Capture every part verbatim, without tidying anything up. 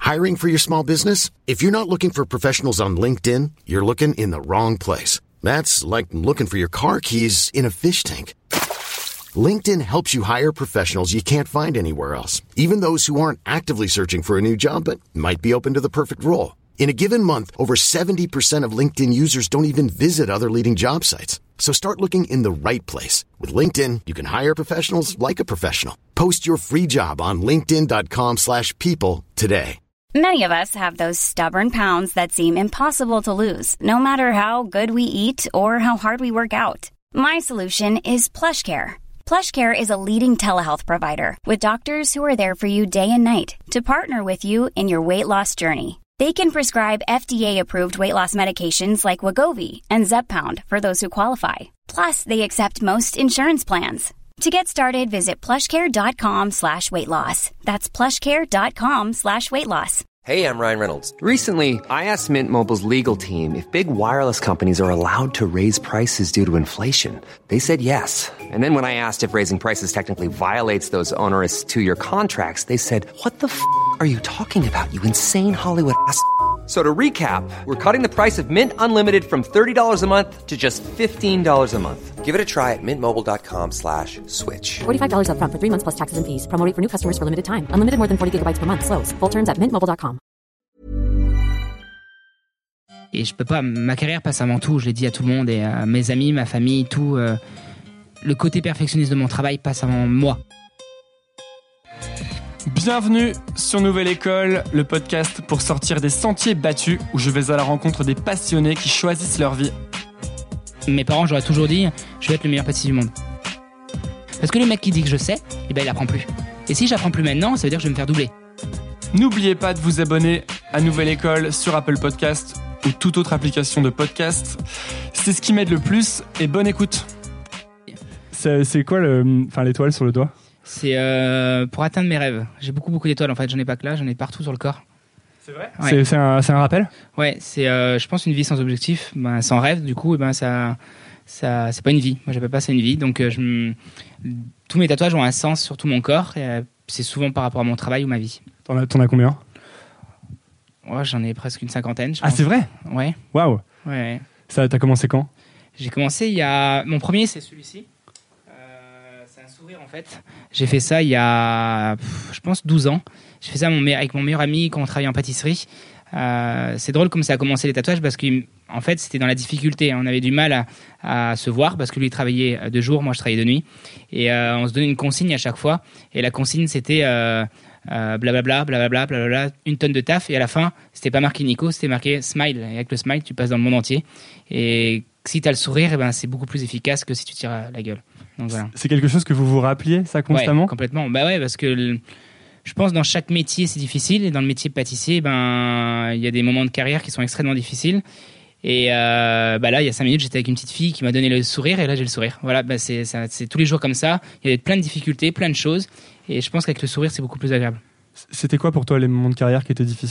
Hiring for your small business? If you're not looking for professionals on LinkedIn, you're looking in the wrong place. That's like looking for your car keys in a fish tank. LinkedIn helps you hire professionals you can't find anywhere else, even those who aren't actively searching for a new job but might be open to the perfect role. In a given month, over seventy percent of LinkedIn users don't even visit other leading job sites. So start looking in the right place. With LinkedIn, you can hire professionals like a professional. Post your free job on linkedin.com slash people today. Many of us have those stubborn pounds that seem impossible to lose, no matter how good we eat or how hard we work out. My solution is PlushCare. PlushCare is a leading telehealth provider with doctors who are there for you day and night to partner with you in your weight loss journey. They can prescribe F D A-approved weight loss medications like Wegovy and Zepbound for those who qualify. Plus, they accept most insurance plans. To get started, visit plushcare.com slash weight loss. That's plushcare.com slash weight loss. Hey, I'm Ryan Reynolds. Recently, I asked Mint Mobile's legal team if big wireless companies are allowed to raise prices due to inflation. They said yes. And then when I asked if raising prices technically violates those onerous two-year contracts, they said, what the f*** are you talking about, you insane Hollywood ass f- So to recap, we're cutting the price of Mint Unlimited from thirty dollars a month to just fifteen dollars a month. Give it a try at mintmobile.com slash switch. forty-five dollars up front for three months plus taxes and fees. Promo rate for new customers for limited time. Unlimited more than forty gigabytes per month. Slows full terms at mint mobile dot com. Et je peux pas, ma carrière passe avant tout, je l'ai dit à tout le monde et à mes amis, ma famille, tout. Euh, le côté perfectionniste de mon travail passe avant moi. Bienvenue sur Nouvelle École, le podcast pour sortir des sentiers battus où je vais à la rencontre des passionnés qui choisissent leur vie. Mes parents, j'aurais toujours dit, je vais être le meilleur pâtissier du monde. Parce que le mec qui dit que je sais, eh ben il apprend plus. Et si j'apprends plus maintenant, ça veut dire que je vais me faire doubler. N'oubliez pas de vous abonner à Nouvelle École sur Apple Podcast ou toute autre application de podcast. C'est ce qui m'aide le plus et bonne écoute. C'est, c'est quoi le, enfin, l'étoile sur le doigt ? C'est euh, pour atteindre mes rêves. J'ai beaucoup beaucoup d'étoiles en fait, j'en ai pas que là, j'en ai partout sur le corps. C'est vrai ? Ouais. C'est, c'est, un, c'est un rappel ? Ouais, c'est euh, je pense une vie sans objectif, ben, sans rêve, du coup, et ben, ça, ça, c'est pas une vie. Moi j'appelle pas ça une vie, donc euh, je, tous mes tatouages ont un sens sur tout mon corps, et euh, c'est souvent par rapport à mon travail ou ma vie. T'en as, t'en as combien ? Ouais, j'en ai presque une cinquantaine. Je ah pense. C'est vrai ? Ouais. Waouh. Ouais, ouais. Ça, t'as commencé quand ? J'ai commencé il y a... Mon premier, c'est celui-ci. Euh, c'est un sourire, en fait. J'ai fait ça il y a, pff, je pense, douze ans. J'ai fait ça mon me... avec mon meilleur ami quand on travaillait en pâtisserie. Euh, c'est drôle comme ça a commencé les tatouages parce qu'en fait, c'était dans la difficulté. On avait du mal à, à se voir parce que lui, il travaillait de jour, moi, je travaillais de nuit. Et euh, on se donnait une consigne à chaque fois. Et la consigne, c'était... Euh, Euh, blablabla, blablabla, blablabla, une tonne de taf, et à la fin, c'était pas marqué Nico, c'était marqué Smile, et avec le smile, tu passes dans le monde entier, et si t'as le sourire, eh ben, c'est beaucoup plus efficace que si tu tires la gueule. Donc, voilà. C'est quelque chose que vous vous rappeliez, ça, constamment ? Ouais, complètement, bah ouais, parce que le, je pense dans chaque métier, c'est difficile, et dans le métier de pâtissier, ben, il y a des moments de carrière qui sont extrêmement difficiles, et euh, bah là, il y a cinq minutes, j'étais avec une petite fille qui m'a donné le sourire, et là, j'ai le sourire. Voilà, bah c'est, ça, c'est tous les jours comme ça, il y a plein de difficultés, plein de choses, et je pense qu'avec le sourire, c'est beaucoup plus agréable. C'était quoi pour toi les moments de carrière qui étaient difficiles ?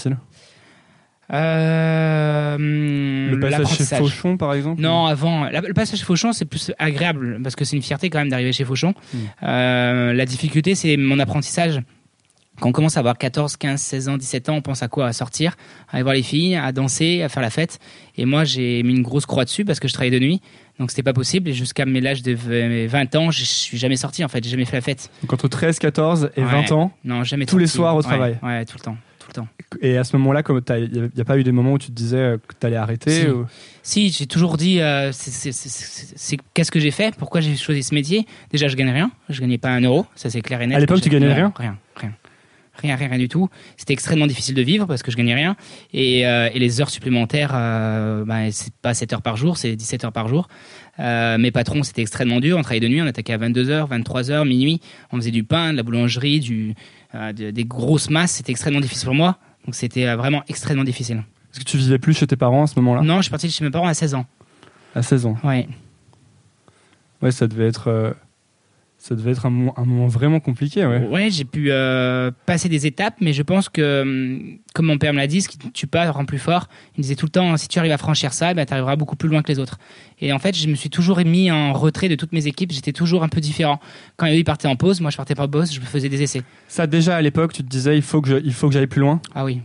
euh, Le passage chez Fauchon, par exemple ? Non, avant. La, le passage chez Fauchon, c'est plus agréable, parce que c'est une fierté quand même d'arriver chez Fauchon. Mmh. Euh, la difficulté, c'est mon apprentissage. Quand on commence à avoir quatorze, quinze, seize ans, dix-sept ans, on pense à quoi ? À sortir, à aller voir les filles, à danser, à faire la fête. Et moi, j'ai mis une grosse croix dessus parce que je travaillais de nuit. Donc, c'était pas possible. Et jusqu'à mes l'âge de vingt ans, je suis jamais sorti, en fait. J'ai jamais fait la fête. Donc, entre treize, quatorze et ouais. vingt ans, non, jamais tous sorti. Les soirs au travail. Ouais, ouais, tout le temps. Tout le temps. Et à ce moment-là, il n'y a pas eu des moments où tu te disais que tu allais arrêter Si, ou... si j'ai toujours dit euh, c'est, c'est, c'est, c'est, c'est, qu'est-ce que j'ai fait ? Pourquoi j'ai choisi ce métier ? Déjà, je gagnais rien. Je gagnais pas un euro. Ça, c'est clair et net. À l'époque, tu gagnais rien ? Rien, rien. Rien, rien, rien du tout. C'était extrêmement difficile de vivre parce que je gagnais rien. Et, euh, et les heures supplémentaires, euh, bah, c'est pas sept heures par jour, c'est dix-sept heures par jour. Euh, mes patrons, c'était extrêmement dur. On travaillait de nuit, on attaquait à vingt-deux heures, vingt-trois heures, minuit. On faisait du pain, de la boulangerie, du, euh, de, des grosses masses. C'était extrêmement difficile pour moi. Donc c'était euh, vraiment extrêmement difficile. Est-ce que tu vivais plus chez tes parents à ce moment-là ? Non, je suis parti chez mes parents à seize ans. À seize ans ? Ouais. Ouais, ça devait être... Euh... Ça devait être un moment, un moment vraiment compliqué, ouais. Ouais, j'ai pu euh, passer des étapes, mais je pense que, comme mon père me l'a dit, ce qui ne tue pas rend plus fort. Il me disait tout le temps, si tu arrives à franchir ça, ben, tu arriveras beaucoup plus loin que les autres. Et en fait, je me suis toujours mis en retrait de toutes mes équipes. J'étais toujours un peu différent. Quand eux, ils partaient en pause, moi, je partais pas en pause, je faisais des essais. Ça, déjà, à l'époque, tu te disais, il faut que, je, il faut que j'aille plus loin ? Ah oui.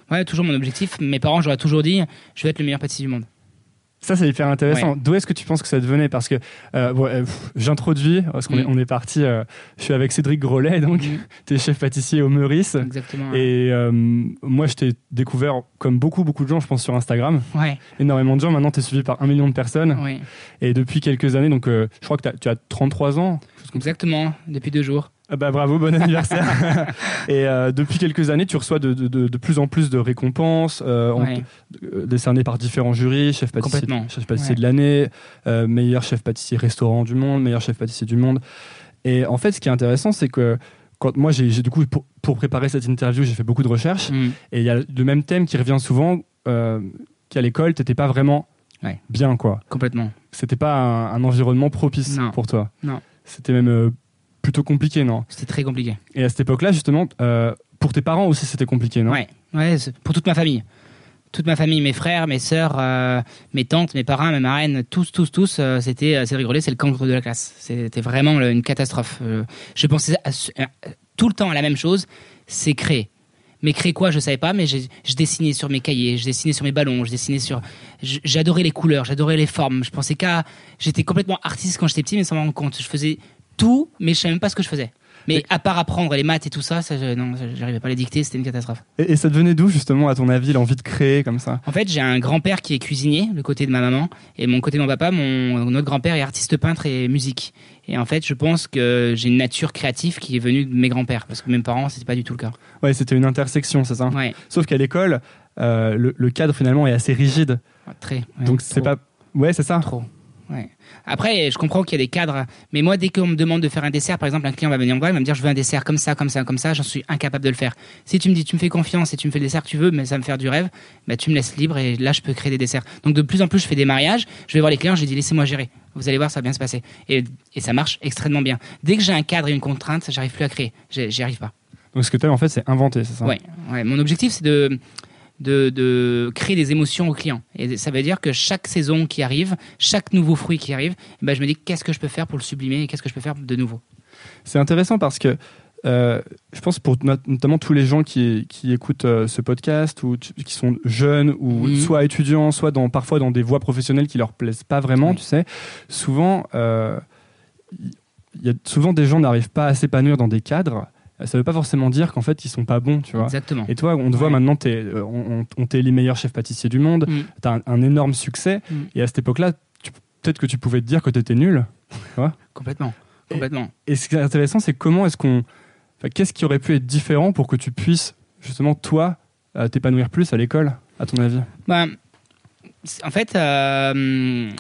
Ouais, toujours mon objectif. Mes parents, j'aurais toujours dit, je vais être le meilleur pâtissier du monde. Ça, c'est hyper intéressant. Ouais. D'où est-ce que tu penses que ça devenait? Parce que euh, bon, euh, pff, j'introduis, parce qu'on mmh. est, on est parti, euh, je suis avec Cédric Grolet, donc mmh. tu es chef pâtissier au Meurice. Exactement. Et euh, moi, je t'ai découvert, comme beaucoup, beaucoup de gens, je pense, sur Instagram. Ouais. Énormément de gens. Maintenant, tu es suivi par un million de personnes. Ouais. Et depuis quelques années, donc euh, je crois que tu as trente-trois ans. Exactement, depuis deux jours. Ah bah bravo, bon anniversaire. Et euh, depuis quelques années, tu reçois de, de, de, de plus en plus de récompenses euh, ouais. en, décernées par différents jurys, chef pâtissier, chef pâtissier ouais. de l'année, euh, meilleur chef pâtissier restaurant du monde, meilleur chef pâtissier du monde. Et en fait, ce qui est intéressant, c'est que quand moi, j'ai, j'ai du coup pour, pour préparer cette interview, j'ai fait beaucoup de recherches mm. et il y a le même thème qui revient souvent, euh, qu'à l'école, t'étais pas vraiment ouais. bien, quoi. Complètement. C'était pas un, un environnement propice non. pour toi. Non. C'était même euh, plutôt compliqué, non? C'était très compliqué. Et à cette époque-là, justement, euh, pour tes parents aussi, c'était compliqué, non? Ouais, ouais, pour toute ma famille. Toute ma famille, mes frères, mes sœurs, euh, mes tantes, mes parrains, mes marraines, tous, tous, tous, euh, c'était euh, Cédric Grolet, c'est le cancre de la classe. C'était vraiment une catastrophe. Euh, je pensais à, à, tout le temps à la même chose, c'est créer. Mais créer quoi, je savais pas, mais j'ai, je dessinais sur mes cahiers, je dessinais sur mes ballons, je dessinais sur... J'adorais les couleurs, j'adorais les formes. Je pensais qu'à... J'étais complètement artiste quand j'étais petit, mais sans m'en rendre compte. Je faisais tout, mais je savais même pas ce que je faisais. Mais à part apprendre les maths et tout ça, ça je, non, j'arrivais pas à les dicter, c'était une catastrophe. Et, et ça devenait d'où, justement, à ton avis, l'envie de créer comme ça? En fait, j'ai un grand-père qui est cuisinier, le côté de ma maman, et mon côté de mon papa, mon autre grand-père est artiste peintre et musique. Et en fait, je pense que j'ai une nature créative qui est venue de mes grands-pères, parce que mes parents, c'était pas du tout le cas. Ouais, c'était une intersection, c'est ça? Ouais. Sauf qu'à l'école, euh, le, le cadre, finalement, est assez rigide. Très. Ouais, Donc, c'est trop. pas... Ouais, c'est ça? Trop. Ouais. Après, je comprends qu'il y a des cadres, mais moi, dès qu'on me demande de faire un dessert, par exemple, un client va venir me voir, il va me dire je veux un dessert comme ça, comme ça, comme ça, j'en suis incapable de le faire. Si tu me dis tu me fais confiance et tu me fais le dessert que tu veux, mais ça me faire du rêve, bah, tu me laisses libre et là, je peux créer des desserts. Donc, de plus en plus, je fais des mariages, je vais voir les clients, je dis laissez-moi gérer. Vous allez voir, ça va bien se passer. Et, et ça marche extrêmement bien. Dès que j'ai un cadre et une contrainte, j'arrive plus à créer. J'y, j'y arrive pas. Donc, ce que tu as en fait, c'est inventer, c'est ça? Ouais. Ouais. Mon objectif, c'est de. De, de créer des émotions aux clients. Et ça veut dire que chaque saison qui arrive, chaque nouveau fruit qui arrive, ben je me dis qu'est-ce que je peux faire pour le sublimer et qu'est-ce que je peux faire de nouveau. C'est intéressant parce que euh, je pense pour not- notamment tous les gens qui, qui écoutent euh, ce podcast ou t- qui sont jeunes ou mmh. soit étudiants, soit dans, parfois dans des voies professionnelles qui leur plaisent pas vraiment, oui. tu sais, souvent, euh, y a, souvent des gens n'arrivent pas à s'épanouir dans des cadres. Ça veut pas forcément dire qu'en fait ils sont pas bons, tu vois. Exactement. Et toi, on te voit ouais. maintenant, t'es, on, on t'est les meilleurs chefs pâtissiers du monde, mm. t'as un, un énorme succès, mm. et à cette époque-là, tu, peut-être que tu pouvais te dire que t'étais nul, tu vois. Complètement, complètement. Et, et ce qui est intéressant, c'est comment est-ce qu'on, enfin, qu'est-ce qui aurait pu être différent pour que tu puisses justement toi euh, t'épanouir plus à l'école, à ton avis? Bah, en fait, euh,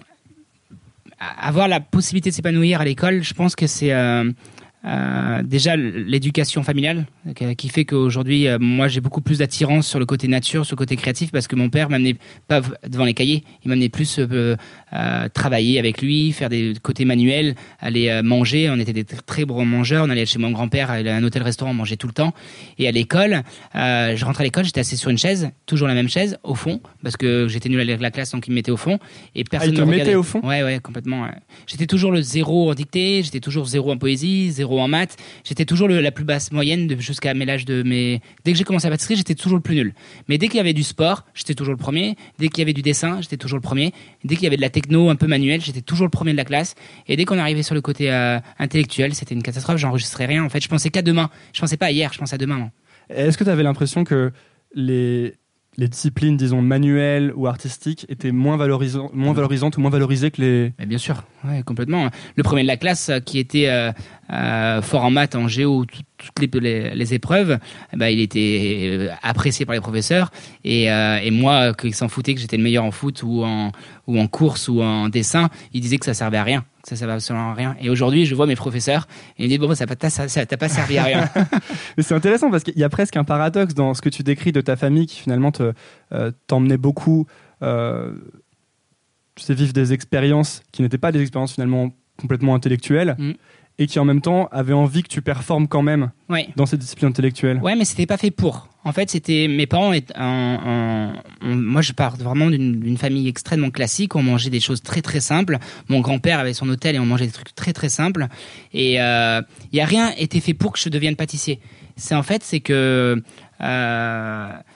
avoir la possibilité de s'épanouir à l'école, je pense que c'est euh, Euh, déjà l'éducation familiale qui fait qu'aujourd'hui euh, moi j'ai beaucoup plus d'attirance sur le côté nature, sur le côté créatif, parce que mon père m'amenait pas devant les cahiers, il m'amenait plus euh, euh, travailler avec lui, faire des côtés manuels, aller euh, manger. On était des très bons mangeurs, on allait chez mon grand-père, il a un hôtel-restaurant, on mangeait tout le temps. Et à l'école, euh, je rentrais à l'école, j'étais assis sur une chaise, toujours la même chaise, au fond, parce que j'étais nul à lire la classe, donc il me mettait au fond et personne ah, il te me regardait. mettait au fond? Ouais, ouais, complètement. Ouais. J'étais toujours le zéro en dictée, j'étais toujours zéro en poésie, zéro en maths, j'étais toujours le, la plus basse moyenne de, jusqu'à mes l'âge de mes... Dès que j'ai commencé la pâtisserie, j'étais toujours le plus nul. Mais dès qu'il y avait du sport, j'étais toujours le premier. Dès qu'il y avait du dessin, j'étais toujours le premier. Dès qu'il y avait de la techno un peu manuelle, j'étais toujours le premier de la classe. Et dès qu'on arrivait sur le côté euh, intellectuel, c'était une catastrophe, j'enregistrais rien. En fait, je pensais qu'à demain. Je pensais pas à hier, je pensais à demain. Non. Est-ce que tu avais l'impression que les... les disciplines, disons, manuelles ou artistiques étaient moins, valorisan- moins valorisantes ou moins valorisées que les... Mais bien sûr, ouais, complètement. Le premier de la classe qui était euh, euh, fort en maths, en géo, tout, toutes les, les, les épreuves, bah, il était apprécié par les professeurs. Et, euh, et moi, qui s'en foutais que j'étais le meilleur en foot ou en, ou en course ou en dessin, il disait que ça servait à rien. Ça, ça va absolument à rien. Et aujourd'hui, je vois mes professeurs et ils me disent bon, ça t'a, ça, ça t'a pas servi à rien. Mais c'est intéressant parce qu'il y a presque un paradoxe dans ce que tu décris de ta famille qui finalement te, euh, t'emmenait beaucoup, euh, tu sais, vivre des expériences qui n'étaient pas des expériences finalement complètement intellectuelles. Mmh. Et qui en même temps avait envie que tu performes quand même ouais. dans cette discipline intellectuelle. Ouais, mais c'était pas fait pour. En fait, c'était mes parents. En, en, en, moi, je pars vraiment d'une, d'une famille extrêmement classique. On mangeait des choses très très simples. Mon grand-père avait son hôtel et on mangeait des trucs très très simples. Et il euh, y a rien été fait pour que je devienne pâtissier. C'est en fait, c'est que euh,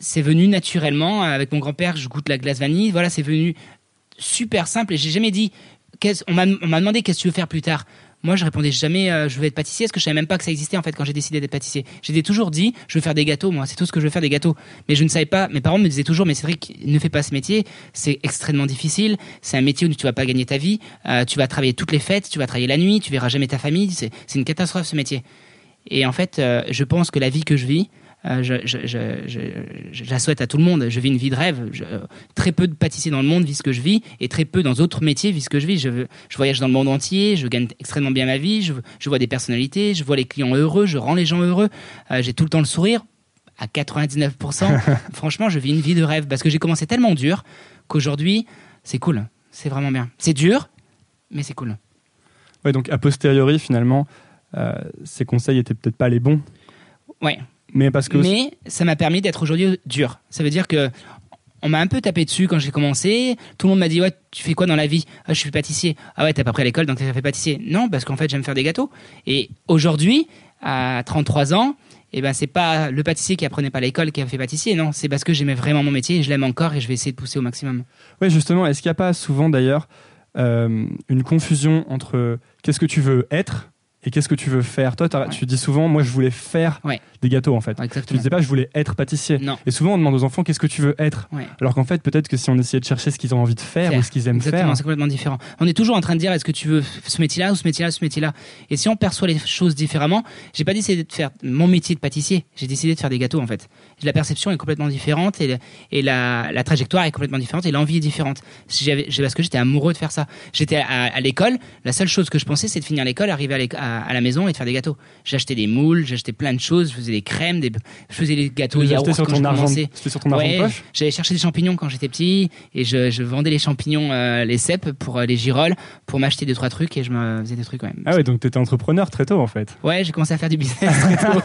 c'est venu naturellement. Avec mon grand-père, je goûte la glace vanille. Voilà, c'est venu super simple. Et j'ai jamais dit. On m'a, on m'a demandé qu'est-ce que tu veux faire plus tard. Moi, je répondais jamais euh, je veux être pâtissier, parce que je savais même pas que ça existait en fait quand j'ai décidé d'être pâtissier. J'ai toujours dit je veux faire des gâteaux, moi, c'est tout ce que je veux faire, des gâteaux. Mais je ne savais pas. Mes parents me disaient toujours mais Cédric, ne fais pas ce métier, c'est extrêmement difficile. C'est un métier où tu vas pas gagner ta vie. Euh, tu vas travailler toutes les fêtes, tu vas travailler la nuit, tu verras jamais ta famille. C'est, c'est une catastrophe ce métier. Et en fait, euh, je pense que la vie que je vis, Euh, je, je, je, je, je, je la souhaite à tout le monde. Je vis une vie de rêve. Je, euh, très peu de pâtissiers dans le monde vivent ce que je vis, et très peu dans d'autres métiers vivent ce que je vis. Je, je voyage dans le monde entier, je gagne extrêmement bien ma vie, je, je vois des personnalités, je vois les clients heureux, je rends les gens heureux. Euh, j'ai tout le temps le sourire, à quatre-vingt-dix-neuf pour cent. Franchement, je vis une vie de rêve parce que j'ai commencé tellement dur qu'aujourd'hui, c'est cool. C'est vraiment bien. C'est dur, mais c'est cool. Ouais, donc a posteriori, finalement, euh, ces conseils étaient peut-être pas les bons. Ouais. Mais, parce que... Mais ça m'a permis d'être aujourd'hui dur. Ça veut dire que on m'a un peu tapé dessus quand j'ai commencé. Tout le monde m'a dit ouais, tu fais quoi dans la vie? Ah, je suis pâtissier. Ah ouais, t'as pas pris à l'école donc t'as fait pâtissier. Non, parce qu'en fait j'aime faire des gâteaux. Et aujourd'hui, à trente-trois ans, eh ben c'est pas le pâtissier qui apprenait pas à l'école qui a fait pâtissier. Non, c'est parce que j'aimais vraiment mon métier et je l'aime encore et je vais essayer de pousser au maximum. Oui, justement. Est-ce qu'il n'y a pas souvent d'ailleurs euh, une confusion entre qu'est-ce que tu veux être et qu'est-ce que tu veux faire? Toi, ouais. Tu dis souvent, moi, je voulais faire ouais. des gâteaux, en fait. Ouais, tu disais pas, je voulais être pâtissier. Non. Et souvent, on demande aux enfants, qu'est-ce que tu veux être? Ouais. Alors qu'en fait, peut-être que si on essayait de chercher ce qu'ils ont envie de faire, faire. ou ce qu'ils aiment Exactement, faire... c'est complètement différent. On est toujours en train de dire, est-ce que tu veux ce métier-là ou ce métier-là, ce métier-là? Et si on perçoit les choses différemment, j'ai pas décidé de faire mon métier de pâtissier, j'ai décidé de faire des gâteaux, en fait. La perception est complètement différente et, et la, la trajectoire est complètement différente et l'envie est différente. J'avais, parce que j'étais amoureux de faire ça. J'étais à, à l'école, la seule chose que je pensais, c'est de finir l'école, arriver à, à, à la maison et de faire des gâteaux. J'achetais des moules, j'achetais plein de choses, je faisais des crèmes, des... je faisais des gâteaux yaourt sur quand ton je argent, commençais. C'était sur ton argent ouais, de poche? J'allais chercher des champignons quand j'étais petit et je, je vendais les champignons, euh, les cèpes pour euh, les girolles, pour m'acheter deux trois trucs et je me faisais des trucs quand même. Ah ouais, donc t'étais entrepreneur très tôt en fait. Ouais, j'ai commencé à faire du business très tôt.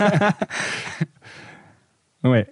Ouais.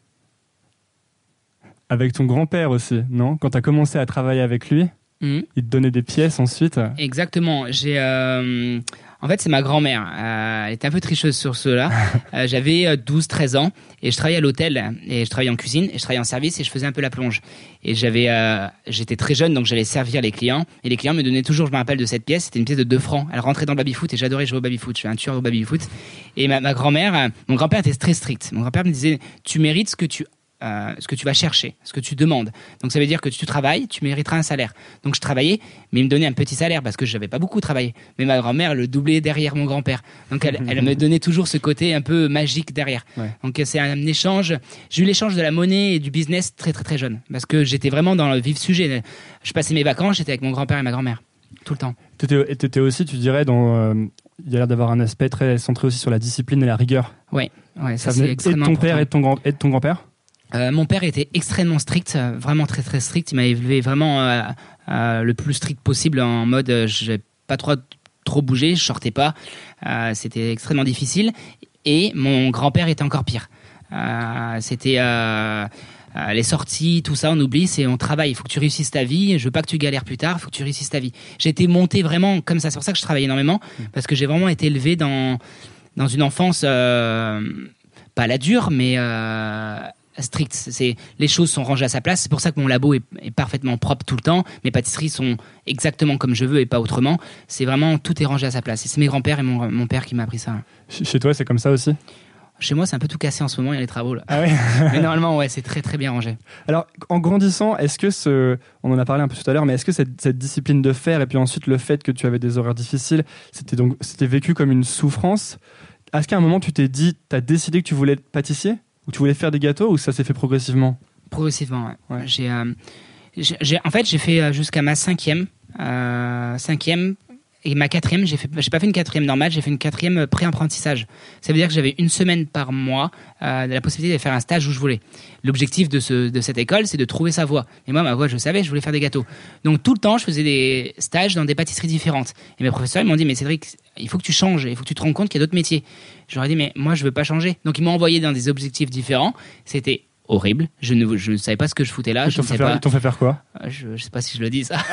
Avec ton grand-père aussi, non? Quand t'as commencé à travailler avec lui, mmh. il te donnait des pièces ensuite? Exactement. J'ai, euh... En fait, c'est ma grand-mère. Euh, elle était un peu tricheuse sur cela. euh, j'avais douze treize ans et je travaillais à l'hôtel et je travaillais en cuisine et je travaillais en service et je faisais un peu la plonge. Et j'avais, euh... j'étais très jeune donc j'allais servir les clients et les clients me donnaient toujours, je me rappelle de cette pièce, c'était une pièce de deux francs. Elle rentrait dans le baby-foot et j'adorais jouer au baby-foot. Je suis un tueur au baby-foot. Et ma, ma grand-mère, mon grand-père était très strict. Mon grand-père me disait, tu mérites ce que tu Euh, ce que tu vas chercher, ce que tu demandes. Donc ça veut dire que tu travailles, tu mériteras un salaire. Donc je travaillais, mais il me donnait un petit salaire parce que je n'avais pas beaucoup travaillé. Mais ma grand-mère le doublait derrière mon grand-père. Donc elle, elle me donnait toujours ce côté un peu magique derrière. Ouais. Donc c'est un échange. J'ai eu l'échange de la monnaie et du business très très très jeune parce que j'étais vraiment dans le vif sujet. Je passais mes vacances, j'étais avec mon grand-père et ma grand-mère tout le temps. T'étais, t'étais aussi, tu dirais, dans euh, il y a l'air d'avoir un aspect très centré aussi sur la discipline et la rigueur. Ouais, ouais, ça, ça c'est extrêmement important. Et de ton père et de ton grand, et de ton grand-père? Euh, mon père était extrêmement strict, euh, vraiment très très strict. Il m'a élevé vraiment euh, euh, le plus strict possible en mode euh, je n'ai pas trop trop bougé, je sortais pas. Euh, c'était extrêmement difficile. Et mon grand-père était encore pire. Euh, c'était euh, euh, les sorties, tout ça, on oublie, c'est on travaille. Il faut que tu réussisses ta vie. Je veux pas que tu galères plus tard. Il faut que tu réussisses ta vie. J'ai été monté vraiment comme ça. C'est pour ça que je travaille énormément parce que j'ai vraiment été élevé dans dans une enfance euh, pas la dure, mais euh, strict. C'est, les choses sont rangées à sa place. C'est pour ça que mon labo est, est parfaitement propre tout le temps. Mes pâtisseries sont exactement comme je veux et pas autrement. C'est vraiment, tout est rangé à sa place. Et c'est mes grands-pères et mon, mon père qui m'a appris ça. Chez toi, c'est comme ça aussi? Chez moi, c'est un peu tout cassé en ce moment. Il y a les travaux là. Ah ouais. Mais normalement, ouais, c'est très très bien rangé. Alors, en grandissant, est-ce que ce, on en a parlé un peu tout à l'heure, mais est-ce que cette, cette discipline de faire et puis ensuite le fait que tu avais des horaires difficiles, c'était donc, c'était vécu comme une souffrance? Est-ce qu'à un moment, tu t'es dit, tu as décidé que tu voulais être pâtissier? Ou tu voulais faire des gâteaux ou ça s'est fait progressivement? Progressivement, ouais. ouais. J'ai, euh, j'ai, en fait, j'ai fait jusqu'à ma cinquième, euh, cinquième et ma quatrième. J'ai fait, j'ai pas fait une quatrième normale, j'ai fait une quatrième pré-apprentissage. Ça veut dire que j'avais une semaine par mois euh, de la possibilité de faire un stage où je voulais. L'objectif de, ce, de cette école, c'est de trouver sa voie. Et moi, ma voie, je savais, je voulais faire des gâteaux. Donc tout le temps, je faisais des stages dans des pâtisseries différentes. Et mes professeurs, ils m'ont dit, mais Cédric, il faut que tu changes, il faut que tu te rendes compte qu'il y a d'autres métiers. Je leur ai dit, mais moi, je veux pas changer. Donc ils m'ont envoyé dans des objectifs différents. C'était horrible. Je ne, je ne savais pas ce que je foutais là. Ils je t'ont, ne sais fait pas... faire, ils t'ont fait faire quoi? Je ne sais pas si je le dis, ça.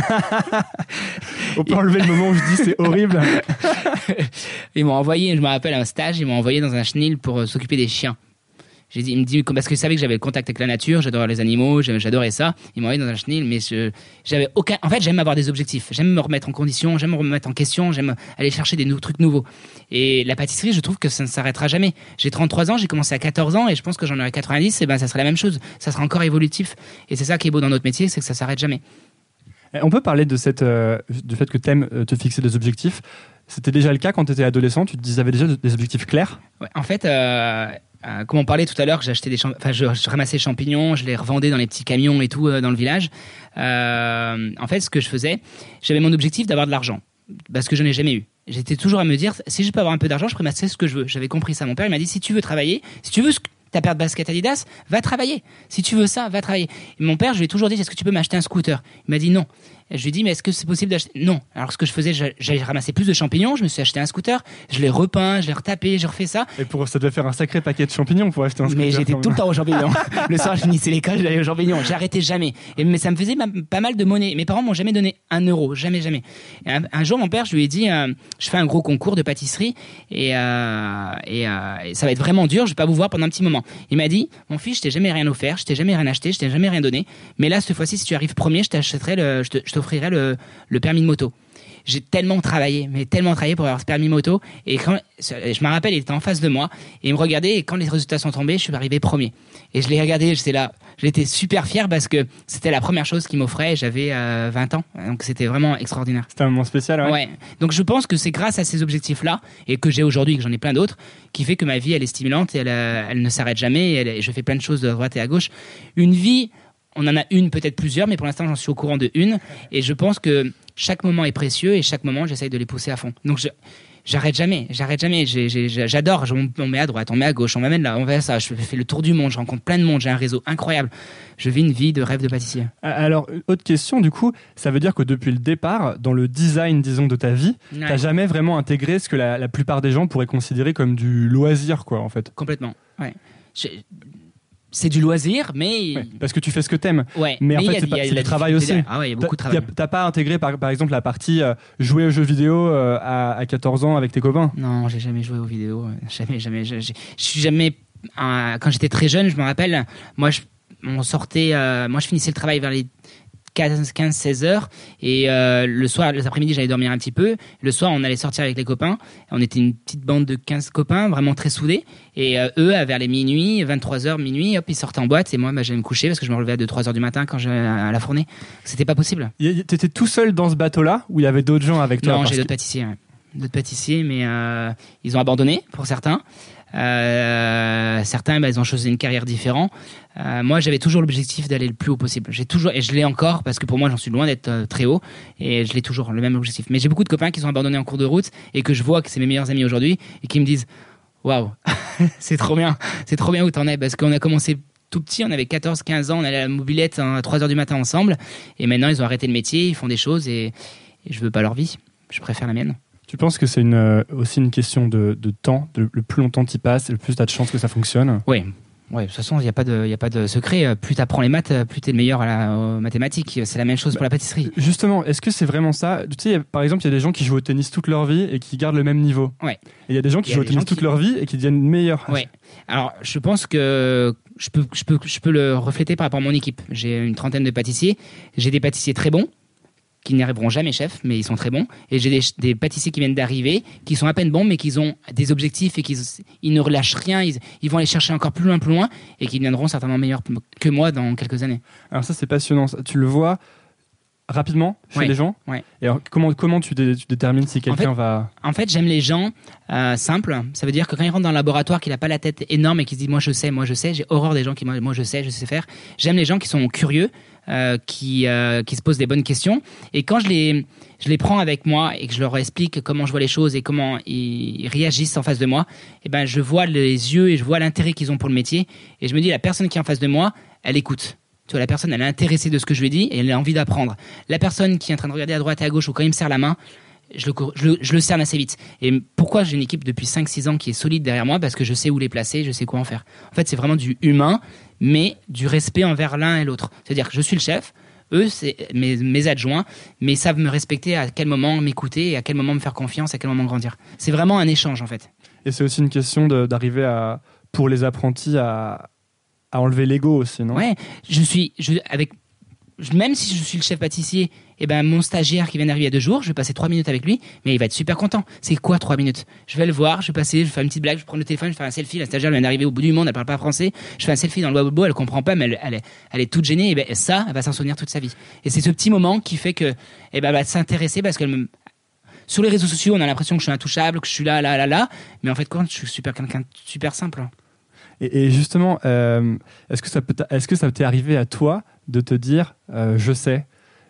On peut enlever le moment où je dis c'est horrible. Ils m'ont envoyé, je me rappelle, un stage, ils m'ont envoyé dans un chenil pour euh, s'occuper des chiens. J'ai dit, il me dit, parce que je savais que j'avais le contact avec la nature, j'adorais les animaux, j'adorais ça. Il m'a envoyé dans un chenil, mais je, j'avais aucun. En fait, j'aime avoir des objectifs, j'aime me remettre en condition, j'aime me remettre en question, j'aime aller chercher des nou- trucs nouveaux. Et la pâtisserie, je trouve que ça ne s'arrêtera jamais. J'ai trente-trois ans, j'ai commencé à quatorze ans, et je pense que j'en aurai quatre-vingt-dix, et ben ça sera la même chose. Ça sera encore évolutif. Et c'est ça qui est beau dans notre métier, c'est que ça s'arrête jamais. On peut parler de cette, euh, du fait que tu aimes te fixer des objectifs. C'était déjà le cas quand tu étais adolescent, tu te avais déjà des objectifs clairs? Ouais, en fait. Euh... Euh, comme on parlait tout à l'heure, que j'achetais des champ... enfin, je, je ramassais des champignons, je les revendais dans les petits camions et tout euh, dans le village. Euh, en fait, ce que je faisais, j'avais mon objectif d'avoir de l'argent parce que je n'ai jamais eu. J'étais toujours à me dire, si je peux avoir un peu d'argent, je peux m'acheter ce que je veux. J'avais compris ça. Mon père il m'a dit, si tu veux travailler, si tu veux ta paire de baskets Adidas, va travailler. Si tu veux ça, va travailler. Et mon père, je lui ai toujours dit, est-ce que tu peux m'acheter un scooter? Il m'a dit non. Et je lui ai dit, mais est-ce que c'est possible d'acheter? Non. Alors ce que je faisais, j'allais ramasser plus de champignons, je me suis acheté un scooter, je l'ai repeint, je l'ai retapé, j'ai refait ça. Et pour ça devait faire un sacré paquet de champignons pour acheter un scooter. Mais j'étais tout le temps aux champignons. Le soir, je finissais l'école, j'allais aux champignons. J'arrêtais jamais. Et, mais ça me faisait ma, pas mal de monnaie. Mes parents m'ont jamais donné un euro, jamais, jamais. Et un, un jour, mon père, je lui ai dit, euh, je fais un gros concours de pâtisserie et, euh, et, euh, et ça va être vraiment dur, je vais pas vous voir pendant un petit moment. Il m'a dit, mon fils, je t'ai jamais rien offert, je t'ai jamais rien acheté, je t'ai jamais rien donné. Mais là, cette fois-ci, si tu arrives premier, je t'achèterai le, je, te, je t'offrirai le le permis de moto. J'ai tellement travaillé, mais tellement travaillé pour avoir ce permis moto. Et quand, je me rappelle, il était en face de moi et il me regardait. Et quand les résultats sont tombés, je suis arrivé premier. Et je l'ai regardé, j'étais là, j'étais super fier parce que c'était la première chose qu'il m'offrait. J'avais euh, vingt ans, donc c'était vraiment extraordinaire. C'était un moment spécial, ouais. Ouais. Donc je pense que c'est grâce à ces objectifs-là et que j'ai aujourd'hui, que j'en ai plein d'autres, qui fait que ma vie elle est stimulante et elle, elle ne s'arrête jamais. Et, elle, et je fais plein de choses de droite et à gauche. Une vie. On en a une, peut-être plusieurs, mais pour l'instant, j'en suis au courant de une. Et je pense que chaque moment est précieux et chaque moment, j'essaye de les pousser à fond. Donc, je, j'arrête jamais, j'arrête jamais. J'ai, j'ai, j'adore. On met à droite, on met à gauche, on m'amène là, on va ça. Je fais le tour du monde, je rencontre plein de monde, j'ai un réseau incroyable. Je vis une vie de rêve de pâtissier. Alors, autre question, du coup, ça veut dire que depuis le départ, dans le design, disons, de ta vie, ouais. T'as jamais vraiment intégré ce que la, la plupart des gens pourraient considérer comme du loisir, quoi, en fait. Complètement, ouais. J'ai... C'est du loisir, mais... Ouais, parce que tu fais ce que t'aimes. Ouais, mais, mais en fait, c'est, pas, c'est du travail aussi. Ah ouais, il y a beaucoup de travail. T'as pas intégré, par, par exemple, la partie euh, jouer aux jeux vidéo euh, à, à quatorze ans avec tes copains? Non, j'ai jamais joué aux vidéos. Jamais, jamais. Je suis jamais... Euh, quand j'étais très jeune, je me rappelle, moi, je, on sortait... Euh, moi, je finissais le travail vers les quinze seize heures et euh, le soir, les après-midi, j'allais dormir un petit peu. Le soir, on allait sortir avec les copains. On était une petite bande de quinze copains, vraiment très soudés. Et euh, eux, vers les minuit, vingt-trois heures, minuit, hop, ils sortaient en boîte. Et moi, bah, j'allais me coucher parce que je me relevais à deux trois heures du matin quand j'allais à la fournée. C'était pas possible. T'étais tout seul dans ce bateau-là ou il y avait d'autres gens avec toi? Non, j'ai d'autres que... pâtissiers. Ouais. D'autres pâtissiers, mais euh, ils ont abandonné pour certains. Euh, certains, bah, ils ont choisi une carrière différente. Euh, moi, j'avais toujours l'objectif d'aller le plus haut possible. J'ai toujours, et je l'ai encore, parce que pour moi, j'en suis loin d'être euh, très haut, et je l'ai toujours, le même objectif. Mais j'ai beaucoup de copains qui sont abandonnés en cours de route, et que je vois que c'est mes meilleurs amis aujourd'hui, et qui me disent, waouh, c'est trop bien, c'est trop bien où t'en es, parce qu'on a commencé tout petit, on avait quatorze quinze ans, on allait à la mobilette à trois heures du matin ensemble, et maintenant, ils ont arrêté le métier, ils font des choses, et, et je veux pas leur vie, je préfère la mienne. Tu penses que c'est une, euh, aussi une question de, de temps, de, le plus longtemps tu y passes, le plus tu as de chances que ça fonctionne? Oui, ouais, de toute façon, il n'y a, a pas de secret. Plus tu apprends les maths, plus tu es le meilleur à la, aux mathématiques. C'est la même chose bah, pour la pâtisserie. Justement, est-ce que c'est vraiment ça? Tu sais, par exemple, il y a des gens qui jouent au tennis toute leur vie et qui gardent le même niveau. Ouais. Et il y a des gens qui jouent au tennis qui... toute leur vie et qui deviennent meilleurs. Ouais. Alors, je pense que je peux, je, peux, je peux le refléter par rapport à mon équipe. J'ai une trentaine de pâtissiers. J'ai des pâtissiers très bons, qui n'y arriveront jamais chef, mais ils sont très bons. Et j'ai des, des pâtissiers qui viennent d'arriver, qui sont à peine bons, mais qui ont des objectifs et qui ils ne relâchent rien. Ils, ils vont aller chercher encore plus loin, plus loin, et qui deviendront certainement meilleurs que moi dans quelques années. Alors ça, c'est passionnant. Tu le vois rapidement chez ouais, les gens. Ouais. Et alors, comment, comment tu, dé, tu détermines si quelqu'un en fait, va... En fait, j'aime les gens euh, simples. Ça veut dire que quand il rentre dans le laboratoire, qu'il n'a pas la tête énorme et qu'il se dit « moi je sais, moi je sais », j'ai horreur des gens qui moi, moi je sais, je sais faire. J'aime les gens qui sont curieux, euh, qui, euh, qui se posent des bonnes questions. Et quand je les, je les prends avec moi et que je leur explique comment je vois les choses et comment ils réagissent en face de moi, eh ben, je vois les yeux et je vois l'intérêt qu'ils ont pour le métier. Et je me dis, la personne qui est en face de moi, elle écoute. Tu vois, la personne, elle est intéressée de ce que je lui dis et elle a envie d'apprendre. La personne qui est en train de regarder à droite et à gauche ou quand il me serre la main, je le, je le, je le cerne assez vite. Et pourquoi j'ai une équipe depuis cinq six ans qui est solide derrière moi? Parce que je sais où les placer, je sais quoi en faire. En fait, c'est vraiment du humain, mais du respect envers l'un et l'autre. C'est-à-dire que je suis le chef, eux, c'est mes, mes adjoints, mais ils savent me respecter, à quel moment m'écouter, et à quel moment me faire confiance, à quel moment grandir. C'est vraiment un échange, en fait. Et c'est aussi une question de, d'arriver à pour les apprentis à, à enlever l'ego aussi, non ? Ouais, je suis, je, avec, même si je suis le chef pâtissier, eh ben, mon stagiaire qui vient d'arriver il y a deux jours, je vais passer trois minutes avec lui, mais il va être super content. C'est quoi trois minutes ? Je vais le voir, je vais passer, je vais faire une petite blague, je vais prendre le téléphone, je vais faire un selfie. La stagiaire vient d'arriver au bout du monde, elle parle pas français. Je fais un selfie dans le Wabobo, elle comprend pas, mais elle, elle, est, elle est toute gênée. Et ben, ça, elle va s'en souvenir toute sa vie. Et c'est ce petit moment qui fait que, eh ben, elle va s'intéresser parce qu'elle me, sur les réseaux sociaux, on a l'impression que je suis intouchable, que je suis là, là, là, là. Mais en fait, quand je suis super quelqu'un de super simple. Et, et justement, euh, est-ce que ça peut, est-ce que ça t'est arrivé à toi de te dire, euh, je sais,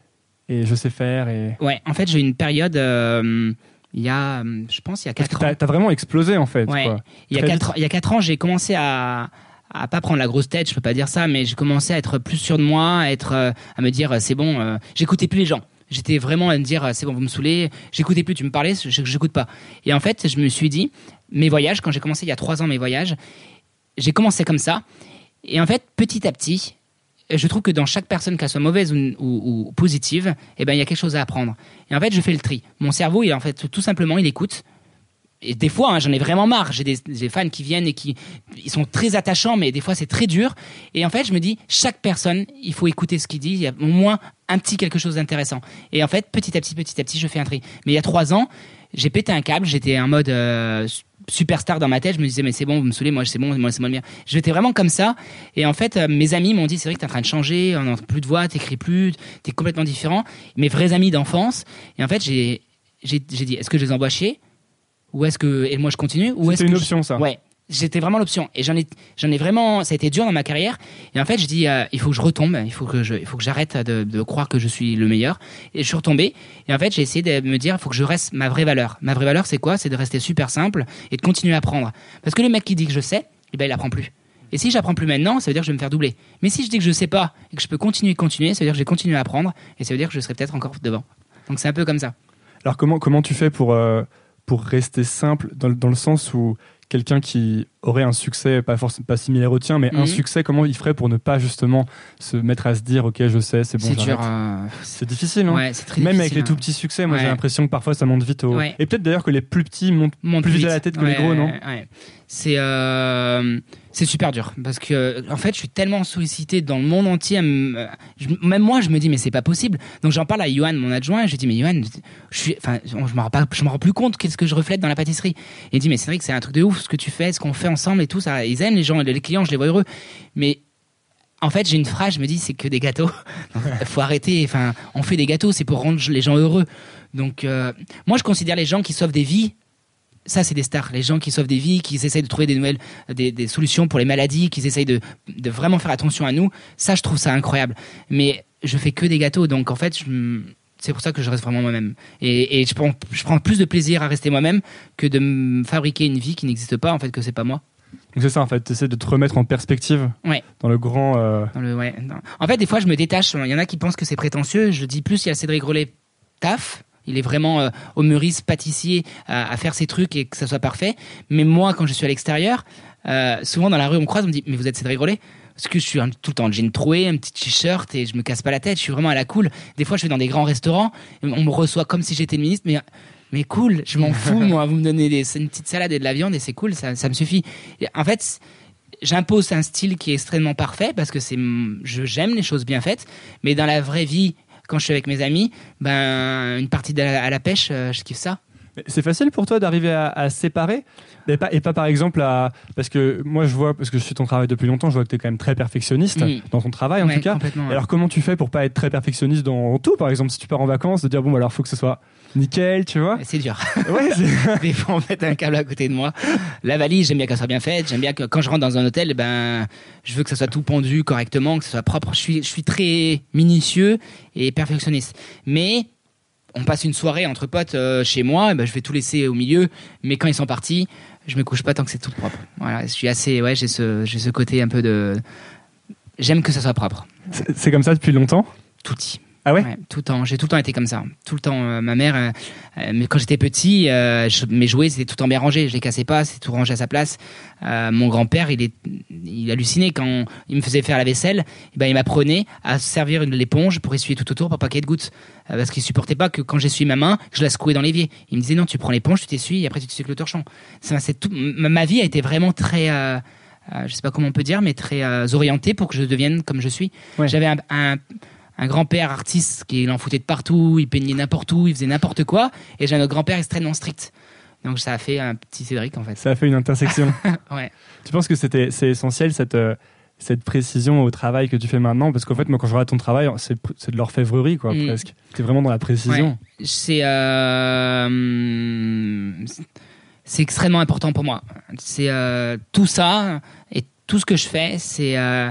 et je sais faire et... Ouais, en fait, j'ai eu une période, euh, il y a, je pense, il y a quatre ans. T'as, t'as vraiment explosé, en fait. Ouais. Quoi. Il y a quatre, il y a quatre ans, j'ai commencé à, à pas prendre la grosse tête, je peux pas dire ça, mais j'ai commencé à être plus sûr de moi, à être, euh, à me dire, c'est bon, euh, j'écoutais plus les gens. J'étais vraiment à me dire, c'est bon, vous me saoulez, j'écoutais plus, tu me parlais, j'écoute pas. Et en fait, je me suis dit, mes voyages, quand j'ai commencé il y a trois ans mes voyages, j'ai commencé comme ça. Et en fait, petit à petit, je trouve que dans chaque personne, qu'elle soit mauvaise ou, ou, ou positive, eh ben, il y a quelque chose à apprendre. Et en fait, je fais le tri. Mon cerveau, il, en fait, tout simplement, il écoute. Et des fois, hein, j'en ai vraiment marre. J'ai des, des fans qui viennent et qui ils sont très attachants, mais des fois, c'est très dur. Et en fait, je me dis, chaque personne, il faut écouter ce qu'il dit. Il y a au moins un petit quelque chose d'intéressant. Et en fait, petit à petit, petit à petit, je fais un tri. Mais il y a trois ans, j'ai pété un câble. J'étais en mode euh, superstar dans ma tête. Je me disais, mais c'est bon, vous me saoulez, moi, c'est bon, moi, c'est moi le mien. J'étais vraiment comme ça. Et en fait, euh, mes amis m'ont dit, c'est vrai que t'es en train de changer, on n'entend plus de voix, t'écris plus, t'es complètement différent. Mes vrais amis d'enfance. Et en fait, j'ai, j'ai, j'ai dit, est-ce que je les envoie chier ? Ou est-ce que, et moi je continue, ou est-ce C'était que une je... option, ça. Ouais. J'étais vraiment l'option. Et j'en ai, j'en ai vraiment, ça a été dur dans ma carrière. Et en fait, je dis, euh, il faut que je retombe, il faut que je, il faut que j'arrête de, de croire que je suis le meilleur. Et je suis retombé. Et en fait, j'ai essayé de me dire, il faut que je reste ma vraie valeur. Ma vraie valeur, c'est quoi? C'est de rester super simple et de continuer à apprendre. Parce que le mec qui dit que je sais, eh ben, il apprend plus. Et si j'apprends plus maintenant, ça veut dire que je vais me faire doubler. Mais si je dis que je sais pas et que je peux continuer, continuer, ça veut dire que je vais continuer à apprendre. Et ça veut dire que je serai peut-être encore devant. Donc c'est un peu comme ça. Alors comment, comment tu fais pour, euh, pour rester simple dans, dans le sens où quelqu'un qui aurait un succès, pas forcément pas similaire au tien, mais mmh. un succès, comment il ferait pour ne pas justement se mettre à se dire ok, je sais, c'est bon, c'est j'arrête. Dur, euh... C'est difficile, hein. Ouais, c'est très Même difficile, avec les hein. Tout petits succès, moi ouais. j'ai l'impression que parfois ça monte vite au... Ouais. Et peut-être d'ailleurs que les plus petits montent Monte plus vite, vite à la tête que ouais, les gros, non ouais. C'est euh... c'est super dur parce que en fait je suis tellement sollicité dans le monde entier, je, même moi je me dis mais c'est pas possible. Donc j'en parle à Johan, mon adjoint, et je dis mais Johan, je suis, enfin je me rends pas, je me rends plus compte qu'est-ce que je reflète dans la pâtisserie. Et il dit mais c'est vrai que c'est un truc de ouf ce que tu fais, ce qu'on fait ensemble et tout ça. Ils aiment les gens, les clients, je les vois heureux. Mais en fait j'ai une phrase, je me dis c'est que des gâteaux. Il faut arrêter. Enfin on fait des gâteaux, c'est pour rendre les gens heureux. Donc euh, moi je considère les gens qui sauvent des vies. Ça, c'est des stars. Les gens qui sauvent des vies, qui essayent de trouver des nouvelles, des, des solutions pour les maladies, qui essayent de, de vraiment faire attention à nous. Ça, je trouve ça incroyable. Mais je fais que des gâteaux. Donc, en fait, je, c'est pour ça que je reste vraiment moi-même. Et, et je, prends, je prends plus de plaisir à rester moi-même que de me fabriquer une vie qui n'existe pas, en fait, que c'est pas moi. Donc, c'est ça, en fait. Tu essaies de te remettre en perspective ouais. dans le grand. Euh... Dans le, ouais, dans... En fait, des fois, je me détache. Il y en a qui pensent que c'est prétentieux. Je dis plus, il y a Cédric Grolet, taf. Il est vraiment euh, au Meurice pâtissier à, à faire ses trucs et que ça soit parfait. Mais moi, quand je suis à l'extérieur, euh, souvent dans la rue, on me croise, on me dit « Mais vous êtes Cédric Grolet ?» Parce que je suis un, tout le temps en jean troué, un petit t-shirt et je me casse pas la tête. Je suis vraiment à la cool. Des fois, je vais dans des grands restaurants, on me reçoit comme si j'étais le ministre, mais mais cool, je m'en fous, moi. Vous me donnez des, une petite salade et de la viande et c'est cool, ça, ça me suffit. Et en fait, j'impose un style qui est extrêmement parfait parce que c'est, je, j'aime les choses bien faites, mais dans la vraie vie, quand je suis avec mes amis, ben, une partie de la, à la pêche, euh, je kiffe ça. C'est facile pour toi d'arriver à, à séparer et pas, et pas par exemple à... Parce que moi je vois, parce que je suis ton travail depuis longtemps, je vois que tu es quand même très perfectionniste mmh. dans ton travail en ouais, tout cas. Ouais. Alors comment tu fais pour pas être très perfectionniste dans tout? Par exemple, si tu pars en vacances, de dire bon, alors il faut que ce soit nickel, tu vois. C'est dur. Ouais, c'est... Des fois on met un câble à côté de moi. La valise, j'aime bien qu'elle soit bien faite. J'aime bien que quand je rentre dans un hôtel, ben, je veux que ça soit tout pendu correctement, que ce soit propre. Je suis, je suis très minutieux et perfectionniste. Mais... on passe une soirée entre potes euh, chez moi, et ben je vais tout laisser au milieu, mais quand ils sont partis, je me couche pas tant que c'est tout propre. Voilà, je suis assez, ouais, j'ai ce, j'ai ce côté un peu de, j'aime que ça soit propre. C'est, c'est comme ça depuis longtemps? Tout petit. Ah ouais, ouais, tout le temps. J'ai tout le temps été comme ça. Tout le temps. Euh, ma mère, euh, euh, quand j'étais petit, euh, je, mes jouets c'était tout le temps bien rangé. Je les cassais pas, c'était tout rangé à sa place. Euh, mon grand-père, il est, il hallucinait quand on, il me faisait faire la vaisselle. Et ben, il m'apprenait à servir une l'éponge pour essuyer tout autour pour pas qu'il y ait de gouttes. Euh, parce qu'il supportait pas que quand j'essuie ma main, je la secouais dans l'évier. Il me disait non, tu prends l'éponge, tu t'essuies et après tu t'essuies avec le torchon. C'est, c'est tout. Ma, ma vie a été vraiment très. Euh, euh, je sais pas comment on peut dire, mais très euh, orienté pour que je devienne comme je suis. Ouais. J'avais un, un, un grand-père artiste qui il en foutait de partout, il peignait n'importe où, il faisait n'importe quoi, et j'ai un autre grand-père extrêmement strict. Donc ça a fait un petit Cédric en fait. Ça a fait une intersection. Ouais. Tu penses que c'était, c'est essentiel cette, euh, cette précision au travail que tu fais maintenant? Parce qu'en fait, moi quand je regarde ton travail, c'est, c'est de l'orfèvrerie quoi, mm. presque. T'es vraiment dans la précision. Ouais. C'est, euh, c'est extrêmement important pour moi. C'est euh, tout ça et tout ce que je fais, c'est euh,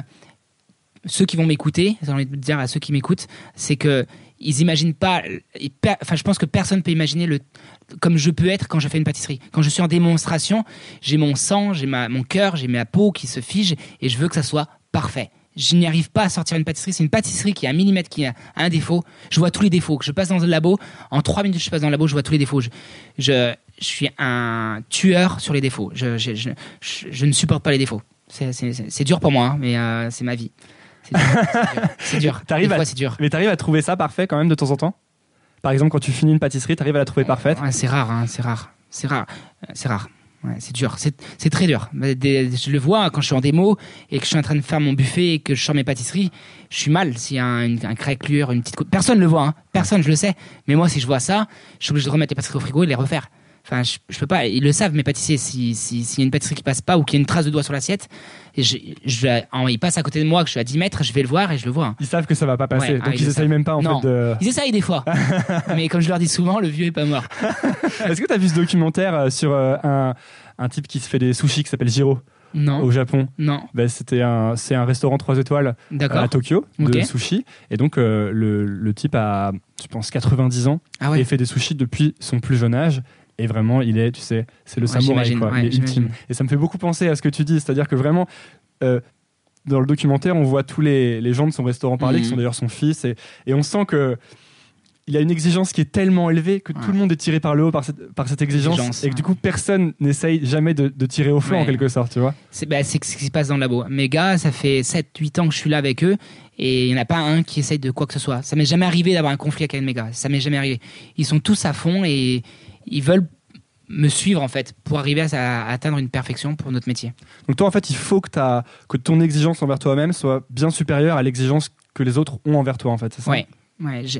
ceux qui vont m'écouter, j'ai envie de dire à ceux qui m'écoutent, c'est que ils imaginent pas, ils, enfin je pense que personne peut imaginer le comme je peux être quand je fais une pâtisserie. Quand je suis en démonstration, j'ai mon sang, j'ai ma, mon cœur, j'ai ma peau qui se fige et je veux que ça soit parfait. Je n'y arrive pas à sortir une pâtisserie. C'est une pâtisserie qui a un millimètre, qui a un défaut. Je vois tous les défauts. Je passe dans le labo, en trois minutes je passe dans le labo, je vois tous les défauts. Je, je, je suis un tueur sur les défauts. Je, je, je, je, je ne supporte pas les défauts. C'est, c'est, c'est, c'est dur pour moi, hein, mais euh, c'est ma vie. C'est dur. C'est dur. C'est dur. T'arrives Des fois, à, c'est dur. Mais t'arrives à trouver ça parfait quand même de temps en temps? Par exemple, quand tu finis une pâtisserie, t'arrives à la trouver parfaite? Ouais, c'est rare, hein, c'est rare. C'est rare. C'est rare. Ouais, c'est dur, c'est, c'est très dur. Je le vois quand je suis en démo et que je suis en train de faire mon buffet et que je sors mes pâtisseries, je suis mal. S'il y a un, un craquelure, une petite coupe, personne ne le voit, hein. Personne, je le sais. Mais moi, si je vois ça, je suis obligé de remettre les pâtisseries au frigo et de les refaire. Enfin, je, je peux pas. Ils le savent, mes pâtissiers. Si, si, s'il y a une pâtisserie qui passe pas ou qu'il y a une trace de doigt sur l'assiette, et je, je, en, ils passent à côté de moi, que je suis à dix mètres, je vais le voir et je le vois. Ils savent que ça va pas passer, ouais, donc ah, ils, ils essayent même pas en non. fait de. Ils essayent des fois, mais comme je leur dis souvent, le vieux est pas mort. Est-ce que t'as vu ce documentaire sur euh, un, un type qui se fait des sushis qui s'appelle Jiro? Non. Au Japon. Non. Ben, c'était un, c'est un restaurant trois étoiles D'accord. à Tokyo de okay. sushi. Et donc euh, le, le type a, je pense, quatre-vingt-dix ans ah ouais. et fait des sushis depuis son plus jeune âge. Et vraiment, il est, tu sais, c'est le ouais, samouraï, quoi. Ouais, il est ultime. Et ça me fait beaucoup penser à ce que tu dis. C'est-à-dire que vraiment, euh, dans le documentaire, on voit tous les, les gens de son restaurant parler, mmh. qui sont d'ailleurs son fils. Et, et on sent que il y a une exigence qui est tellement élevée que ouais. tout le monde est tiré par le haut par cette, par cette exigence. exigence et que ouais. du coup, personne n'essaye jamais de, de tirer au flanc, ouais. en quelque sorte, tu vois. C'est, bah, c'est ce qui se passe dans le labo. Mes gars, ça fait sept huit ans que je suis là avec eux. Et il n'y en a pas un qui essaye de quoi que ce soit. Ça m'est jamais arrivé d'avoir un conflit avec un de mes gars. Ça m'est jamais arrivé. Ils sont tous à fond et ils veulent me suivre en fait pour arriver à, à atteindre une perfection pour notre métier. Donc toi en fait il faut que, t'as, que ton exigence envers toi-même soit bien supérieure à l'exigence que les autres ont envers toi en fait, c'est ça? Ouais, ouais. J'ai...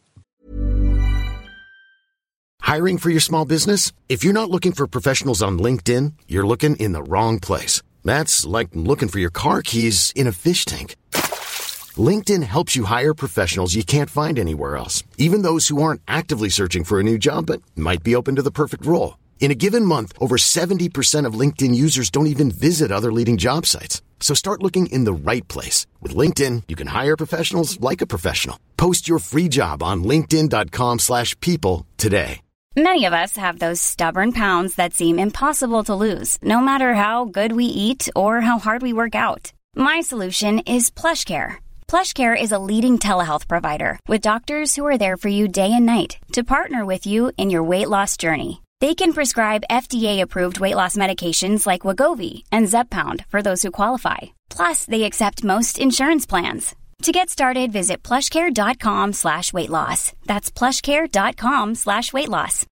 Hiring for your small business? If you're not looking for professionals on LinkedIn, you're looking in the wrong place. That's like looking for your car keys in a fish tank. LinkedIn helps you hire professionals you can't find anywhere else, even those who aren't actively searching for a new job but might be open to the perfect role. In a given month, over seventy percent of LinkedIn users don't even visit other leading job sites. So start looking in the right place. With LinkedIn, you can hire professionals like a professional. Post your free job on linkedin.com slash people today. Many of us have those stubborn pounds that seem impossible to lose, no matter how good we eat or how hard we work out. My solution is PlushCare. PlushCare is a leading telehealth provider with doctors who are there for you day and night to partner with you in your weight loss journey. They can prescribe F D A-approved weight loss medications like Wegovy and Zepbound for those who qualify. Plus, they accept most insurance plans. To get started, visit plushcare.com slash weight loss. That's plushcare.com slash weight loss.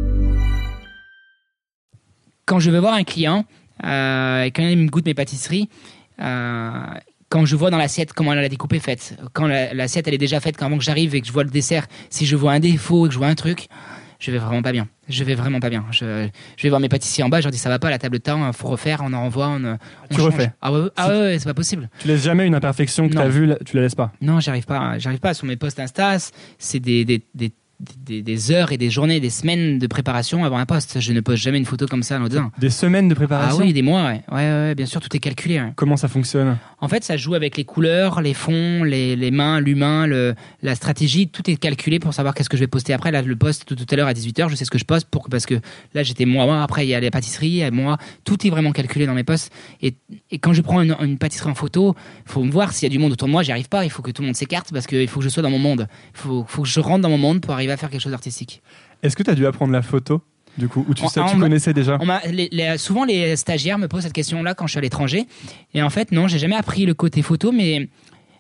Quand je vais voir un client, euh, et quand il me goûte mes pâtisseries, euh, quand je vois dans l'assiette comment la découpe est faite, quand la, l'assiette elle est déjà faite, quand avant que j'arrive et que je vois le dessert, si je vois un défaut et que je vois un truc, je vais vraiment pas bien. Je vais vraiment pas bien. Je, je vais voir mes pâtissiers en bas, je leur dis ça va pas, la table de temps, faut refaire, on en renvoie, on, on tu change. refais. Ah ouais, ah ouais, ouais, c'est pas possible. Tu laisses jamais une imperfection que tu as vue, tu la laisses pas. Non, j'arrive pas, j'arrive pas. Sur mes posts Insta, c'est des, des, des Des, des heures et des journées, des semaines de préparation avant un post. Je ne poste jamais une photo comme ça anodin. Des semaines de préparation? Ah oui, des mois, ouais. Ouais, ouais, ouais, bien sûr, tout est calculé. Ouais. Comment ça fonctionne? En fait, ça joue avec les couleurs, les fonds, les, les mains, l'humain, le, la stratégie. Tout est calculé pour savoir qu'est-ce que je vais poster après. Là, le post tout, tout à l'heure à dix-huit heures, je sais ce que je poste pour, parce que là, j'étais moi. Après, il y a les pâtisseries. Moi, tout est vraiment calculé dans mes posts. Et, et quand je prends une, une pâtisserie en photo, il faut me voir s'il y a du monde autour de moi. J'y arrive pas. Il faut que tout le monde s'écarte parce qu'il faut que je sois dans mon monde. Il faut, faut que je rentre dans mon monde pour arriver à faire quelque chose d'artistique. Est-ce que tu as dû apprendre la photo du coup, ou tu, sais, tu connaissais déjà? on m'a, les, les, Souvent, les stagiaires me posent cette question-là quand je suis à l'étranger. Et en fait, non, j'ai jamais appris le côté photo, mais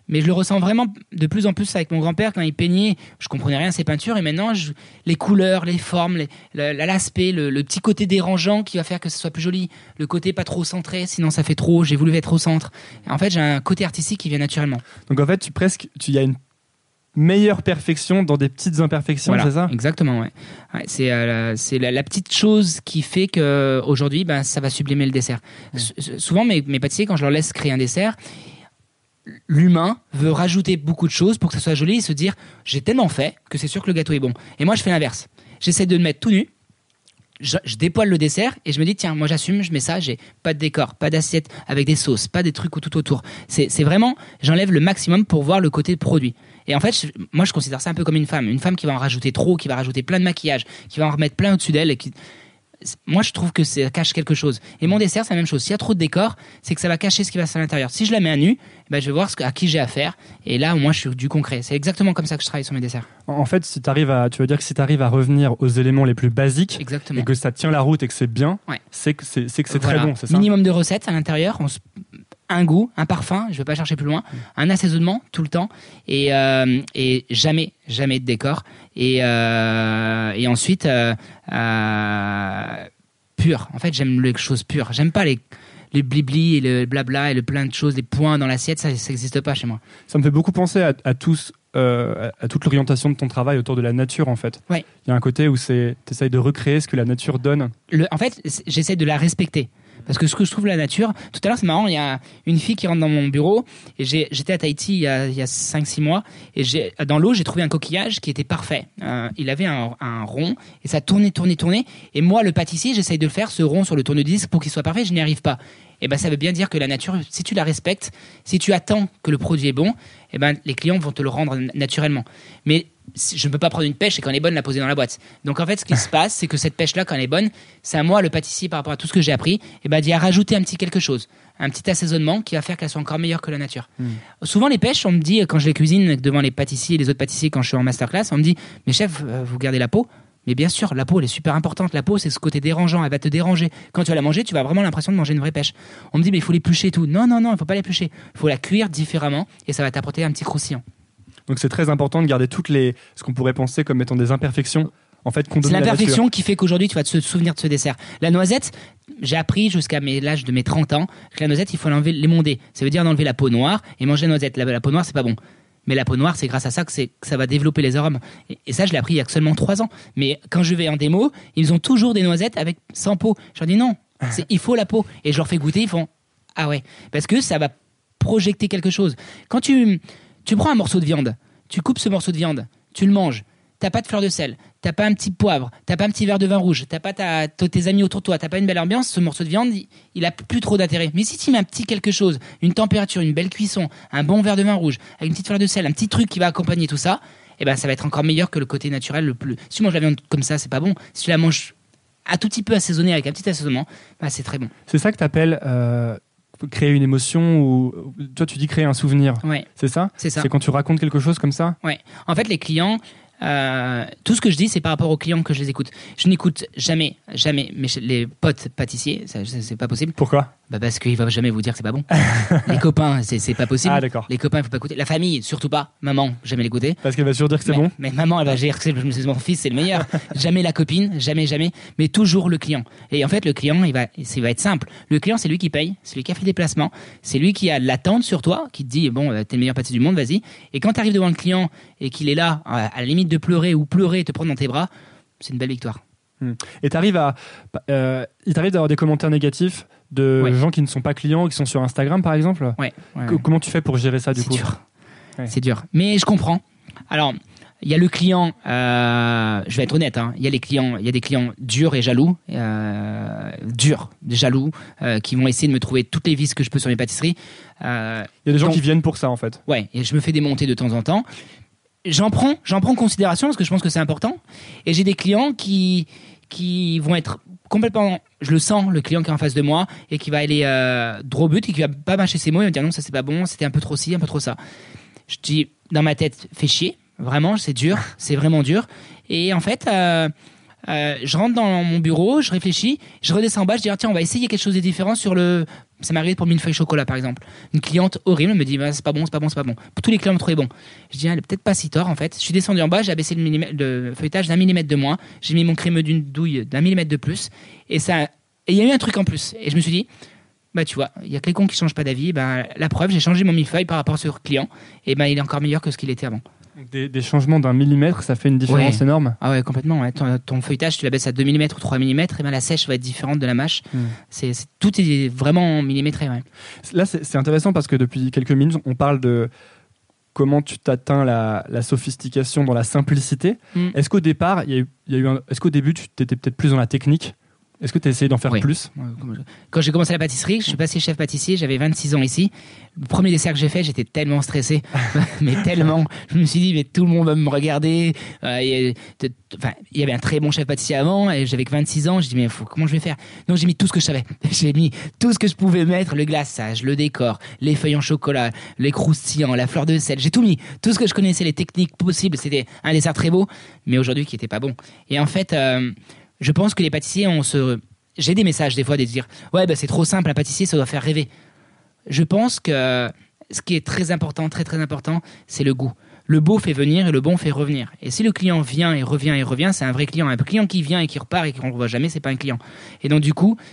Mais je le ressens vraiment de plus en plus avec mon grand-père quand il peignait. Je comprenais rien à ses peintures et maintenant je, les couleurs, les formes, les, l'aspect, le, le petit côté dérangeant qui va faire que ce soit plus joli, le côté pas trop centré, sinon ça fait trop. J'ai voulu être au centre. En fait, j'ai un côté artistique qui vient naturellement. Donc en fait, tu presque, tu y a une meilleure perfection dans des petites imperfections, voilà, c'est ça ? Exactement, ouais. ouais c'est euh, c'est la, la petite chose qui fait que aujourd'hui, ben ça va sublimer le dessert. Ouais. S- souvent, mes, mes pâtissiers, quand je leur laisse créer un dessert, l'humain veut rajouter beaucoup de choses pour que ça soit joli et se dire j'ai tellement fait que c'est sûr que le gâteau est bon. Et moi je fais l'inverse. J'essaie de le mettre tout nu, je, je dépoile le dessert et je me dis tiens moi j'assume, je mets ça, j'ai pas de décor, pas d'assiette avec des sauces, pas des trucs tout autour. C'est, c'est vraiment, j'enlève le maximum pour voir le côté produit. Et en fait je, moi je considère ça un peu comme une femme. Une femme qui va en rajouter trop, qui va rajouter plein de maquillage, qui va en remettre plein au-dessus d'elle et qui... Moi, je trouve que ça cache quelque chose. Et mon dessert, c'est la même chose. S'il y a trop de décor, c'est que ça va cacher ce qui va se passer à l'intérieur. Si je la mets à nu, ben, je vais voir ce que, à qui j'ai affaire. Et là, au moins, je suis du concret. C'est exactement comme ça que je travaille sur mes desserts. En fait, si t'arrives à, tu veux dire que si tu arrives à revenir aux éléments les plus basiques, exactement. Et que ça tient la route et que c'est bien, ouais. c'est que c'est, c'est, que c'est voilà. très bon, c'est ça ? Minimum de recettes à l'intérieur. On se... Un goût, un parfum, je ne vais pas chercher plus loin, un assaisonnement tout le temps et, euh, et jamais, jamais de décor. Et, euh, et ensuite, euh, euh, pur. En fait, j'aime les choses pures. J'aime pas les, les blibli et le blabla et le plein de choses, les points dans l'assiette, ça n'existe pas chez moi. Ça me fait beaucoup penser à, à tous. Euh, à toute l'orientation de ton travail autour de la nature en fait. Ouais. Il y a un côté où tu essayes de recréer ce que la nature donne. Le, en fait, j'essaie de la respecter. Parce que ce que je trouve la nature, tout à l'heure c'est marrant, il y a une fille qui rentre dans mon bureau et j'ai, j'étais à Tahiti il y a, il y a cinq six mois et j'ai, dans l'eau j'ai trouvé un coquillage qui était parfait. Euh, il avait un, un rond et ça tournait, tournait, tournait et moi le pâtissier j'essaye de le faire ce rond sur le tourne-disque pour qu'il soit parfait, je n'y arrive pas. Et ben ça veut bien dire que la nature, si tu la respectes, si tu attends que le produit est bon, et ben les clients vont te le rendre naturellement. Mais je ne peux pas prendre une pêche et quand elle est bonne la poser dans la boîte. Donc en fait ce qui se passe c'est que cette pêche là quand elle est bonne, c'est à moi le pâtissier par rapport à tout ce que j'ai appris, et ben d'y rajouter un petit quelque chose, un petit assaisonnement qui va faire qu'elle soit encore meilleure que la nature. Mmh. Souvent les pêches, on me dit quand je les cuisine devant les pâtissiers et les autres pâtissiers quand je suis en masterclass, on me dit mais chef vous gardez la peau. Mais bien sûr, la peau, elle est super importante. La peau, c'est ce côté dérangeant. Elle va te déranger. Quand tu vas la manger, tu vas avoir vraiment l'impression de manger une vraie pêche. On me dit, mais il faut l'éplucher et tout. Non, non, non, il ne faut pas l'éplucher. Il faut la cuire différemment et ça va t'apporter un petit croustillant. Donc c'est très important de garder toutes les, ce qu'on pourrait penser comme étant des imperfections. En fait, qu'on donne c'est l'imperfection la qui fait qu'aujourd'hui, tu vas te souvenir de ce dessert. La noisette, j'ai appris jusqu'à mes, l'âge de mes trente ans que la noisette, il faut l'enlever, l'émonder. Ça veut dire d'enlever la peau noire et manger la noisette. La, la peau noire, c'est pas bon. Mais la peau noire, c'est grâce à ça que, c'est, que ça va développer les arômes. Et, et ça, je l'ai appris il y a seulement trois ans. Mais quand je vais en démo, ils ont toujours des noisettes avec sans peau. Je leur dis non, c'est, il faut la peau. Et je leur fais goûter, ils font ah ouais. Parce que ça va projeter quelque chose. Quand tu, tu prends un morceau de viande, tu coupes ce morceau de viande, tu le manges, t'as pas de fleur de sel, t'as pas un petit poivre, t'as pas un petit verre de vin rouge, t'as pas ta, tes amis autour de toi, t'as pas une belle ambiance, ce morceau de viande, il, il a plus trop d'intérêt. Mais si tu mets un petit quelque chose, une température, une belle cuisson, un bon verre de vin rouge, avec une petite fleur de sel, un petit truc qui va accompagner tout ça, eh ben ça va être encore meilleur que le côté naturel. Le plus... Si tu manges la viande comme ça, c'est pas bon. Si tu la manges un tout petit peu assaisonnée avec un petit assaisonnement, bah c'est très bon. C'est ça que t'appelles euh, créer une émotion ou toi tu dis créer un souvenir. Ouais. C'est ça. C'est ça. C'est quand tu racontes quelque chose comme ça. Ouais. En fait, les clients. Euh, tout ce que je dis, c'est par rapport aux clients que je les écoute. Je n'écoute jamais, jamais mes, les potes pâtissiers, ça, c'est pas possible. Pourquoi ? Bah parce qu'ils vont jamais vous dire que c'est pas bon. Les copains, c'est, c'est pas possible. Ah d'accord. Les copains, il faut pas écouter. La famille, surtout pas. Maman, jamais l'écouter. Parce qu'elle va toujours dire que c'est mais, bon. Mais maman, elle va dire que c'est, c'est mon fils, c'est le meilleur. Jamais la copine, jamais, jamais. Mais toujours le client. Et en fait, le client, il va, il va être simple. Le client, c'est lui qui paye, c'est lui qui a fait des placements, c'est lui qui a l'attente sur toi, qui te dit bon, t'es le meilleur pâtissier du monde, vas-y. Et quand t'arrives devant le client et qu'il est là, à la limite de pleurer ou pleurer et te prendre dans tes bras, c'est une belle victoire. Et t'arrives à, euh, il t'arrive d'avoir des commentaires négatifs de ouais. gens qui ne sont pas clients, qui sont sur Instagram par exemple. Ouais. ouais, C- ouais. Comment tu fais pour gérer ça du c'est coup ? dur. Ouais. C'est dur. Mais je comprends. Alors, il y a le client. Euh, je vais être honnête. Hein, il y a les clients. Il y a des clients durs et jaloux, euh, durs, jaloux, euh, qui vont essayer de me trouver toutes les vices que je peux sur mes pâtisseries. Euh, il y a des gens donc, qui viennent pour ça en fait. Ouais. Et je me fais démonter de temps en temps. J'en prends, j'en prends considération parce que je pense que c'est important. Et j'ai des clients qui qui vont être complètement, je le sens, le client qui est en face de moi et qui va aller euh, droit au but et qui va pas mâcher ses mots et me dire non, ça c'est pas bon, c'était un peu trop ci, un peu trop ça. Je dis dans ma tête, fais chier, vraiment, c'est dur, c'est vraiment dur. Et en fait, euh, euh, je rentre dans mon bureau, je réfléchis, je redescends en bas, je dis ah, tiens, on va essayer quelque chose de différent sur le Ça m'est arrivé pour millefeuille chocolat, par exemple. Une cliente horrible me dit bah, c'est pas bon, c'est pas bon, c'est pas bon. Tous les clients me trouvaient bon. Je dis, elle est peut-être pas si tort, en fait. Je suis descendu en bas, j'ai abaissé le, millimètre, le feuilletage d'un millimètre de moins. J'ai mis mon crémeux d'une douille d'un millimètre de plus. Et ça, et il y a eu un truc en plus. Et je me suis dit, bah tu vois, il y a quelqu'un qui change pas d'avis. Bah, la preuve, j'ai changé mon millefeuille par rapport à ce client. Et ben bah, il est encore meilleur que ce qu'il était avant. Des, des changements d'un millimètre, ça fait une différence ouais. énorme. Ah ouais, complètement. Ouais. Ton, ton feuilletage, tu l'abaisses à deux millimètres ou trois millimètres, et ben la sèche va être différente de la mâche. Mm. C'est, c'est, tout est vraiment millimétré. Ouais. Là, c'est, c'est intéressant parce que depuis quelques minutes, on parle de comment tu t'atteins la, la sophistication dans la simplicité. Mm. Est-ce qu'au départ, il y a eu, il y a eu un, est-ce qu'au début, tu étais peut-être plus dans la technique ? Est-ce que tu as essayé d'en faire oui. plus ? Quand j'ai commencé la pâtisserie, je suis passé chef pâtissier, j'avais vingt-six ans ici. Le premier dessert que j'ai fait, j'étais tellement stressé, mais tellement. Je me suis dit, mais tout le monde va me regarder. Euh, et, enfin, il y avait un très bon chef pâtissier avant, et j'avais que vingt-six ans. Je dis, mais faut, comment je vais faire ? Donc j'ai mis tout ce que je savais. J'ai mis tout ce que je pouvais mettre, le glaçage, le décor, les feuilles en chocolat, les croustillants, la fleur de sel. J'ai tout mis. Tout ce que je connaissais, les techniques possibles. C'était un dessert très beau, mais aujourd'hui qui était pas bon. Et en fait... Euh, je pense que les pâtissiers, on se... j'ai des messages des fois de dire « Ouais, bah, c'est trop simple, un pâtissier, ça doit faire rêver ». Je pense que ce qui est très important, très très important, c'est le goût. Le beau fait venir et le bon fait revenir. Et si le client vient et revient et revient, c'est un vrai client. Un client qui vient et qui repart et qu'on ne revoit jamais, c'est pas un client. Et donc du coup,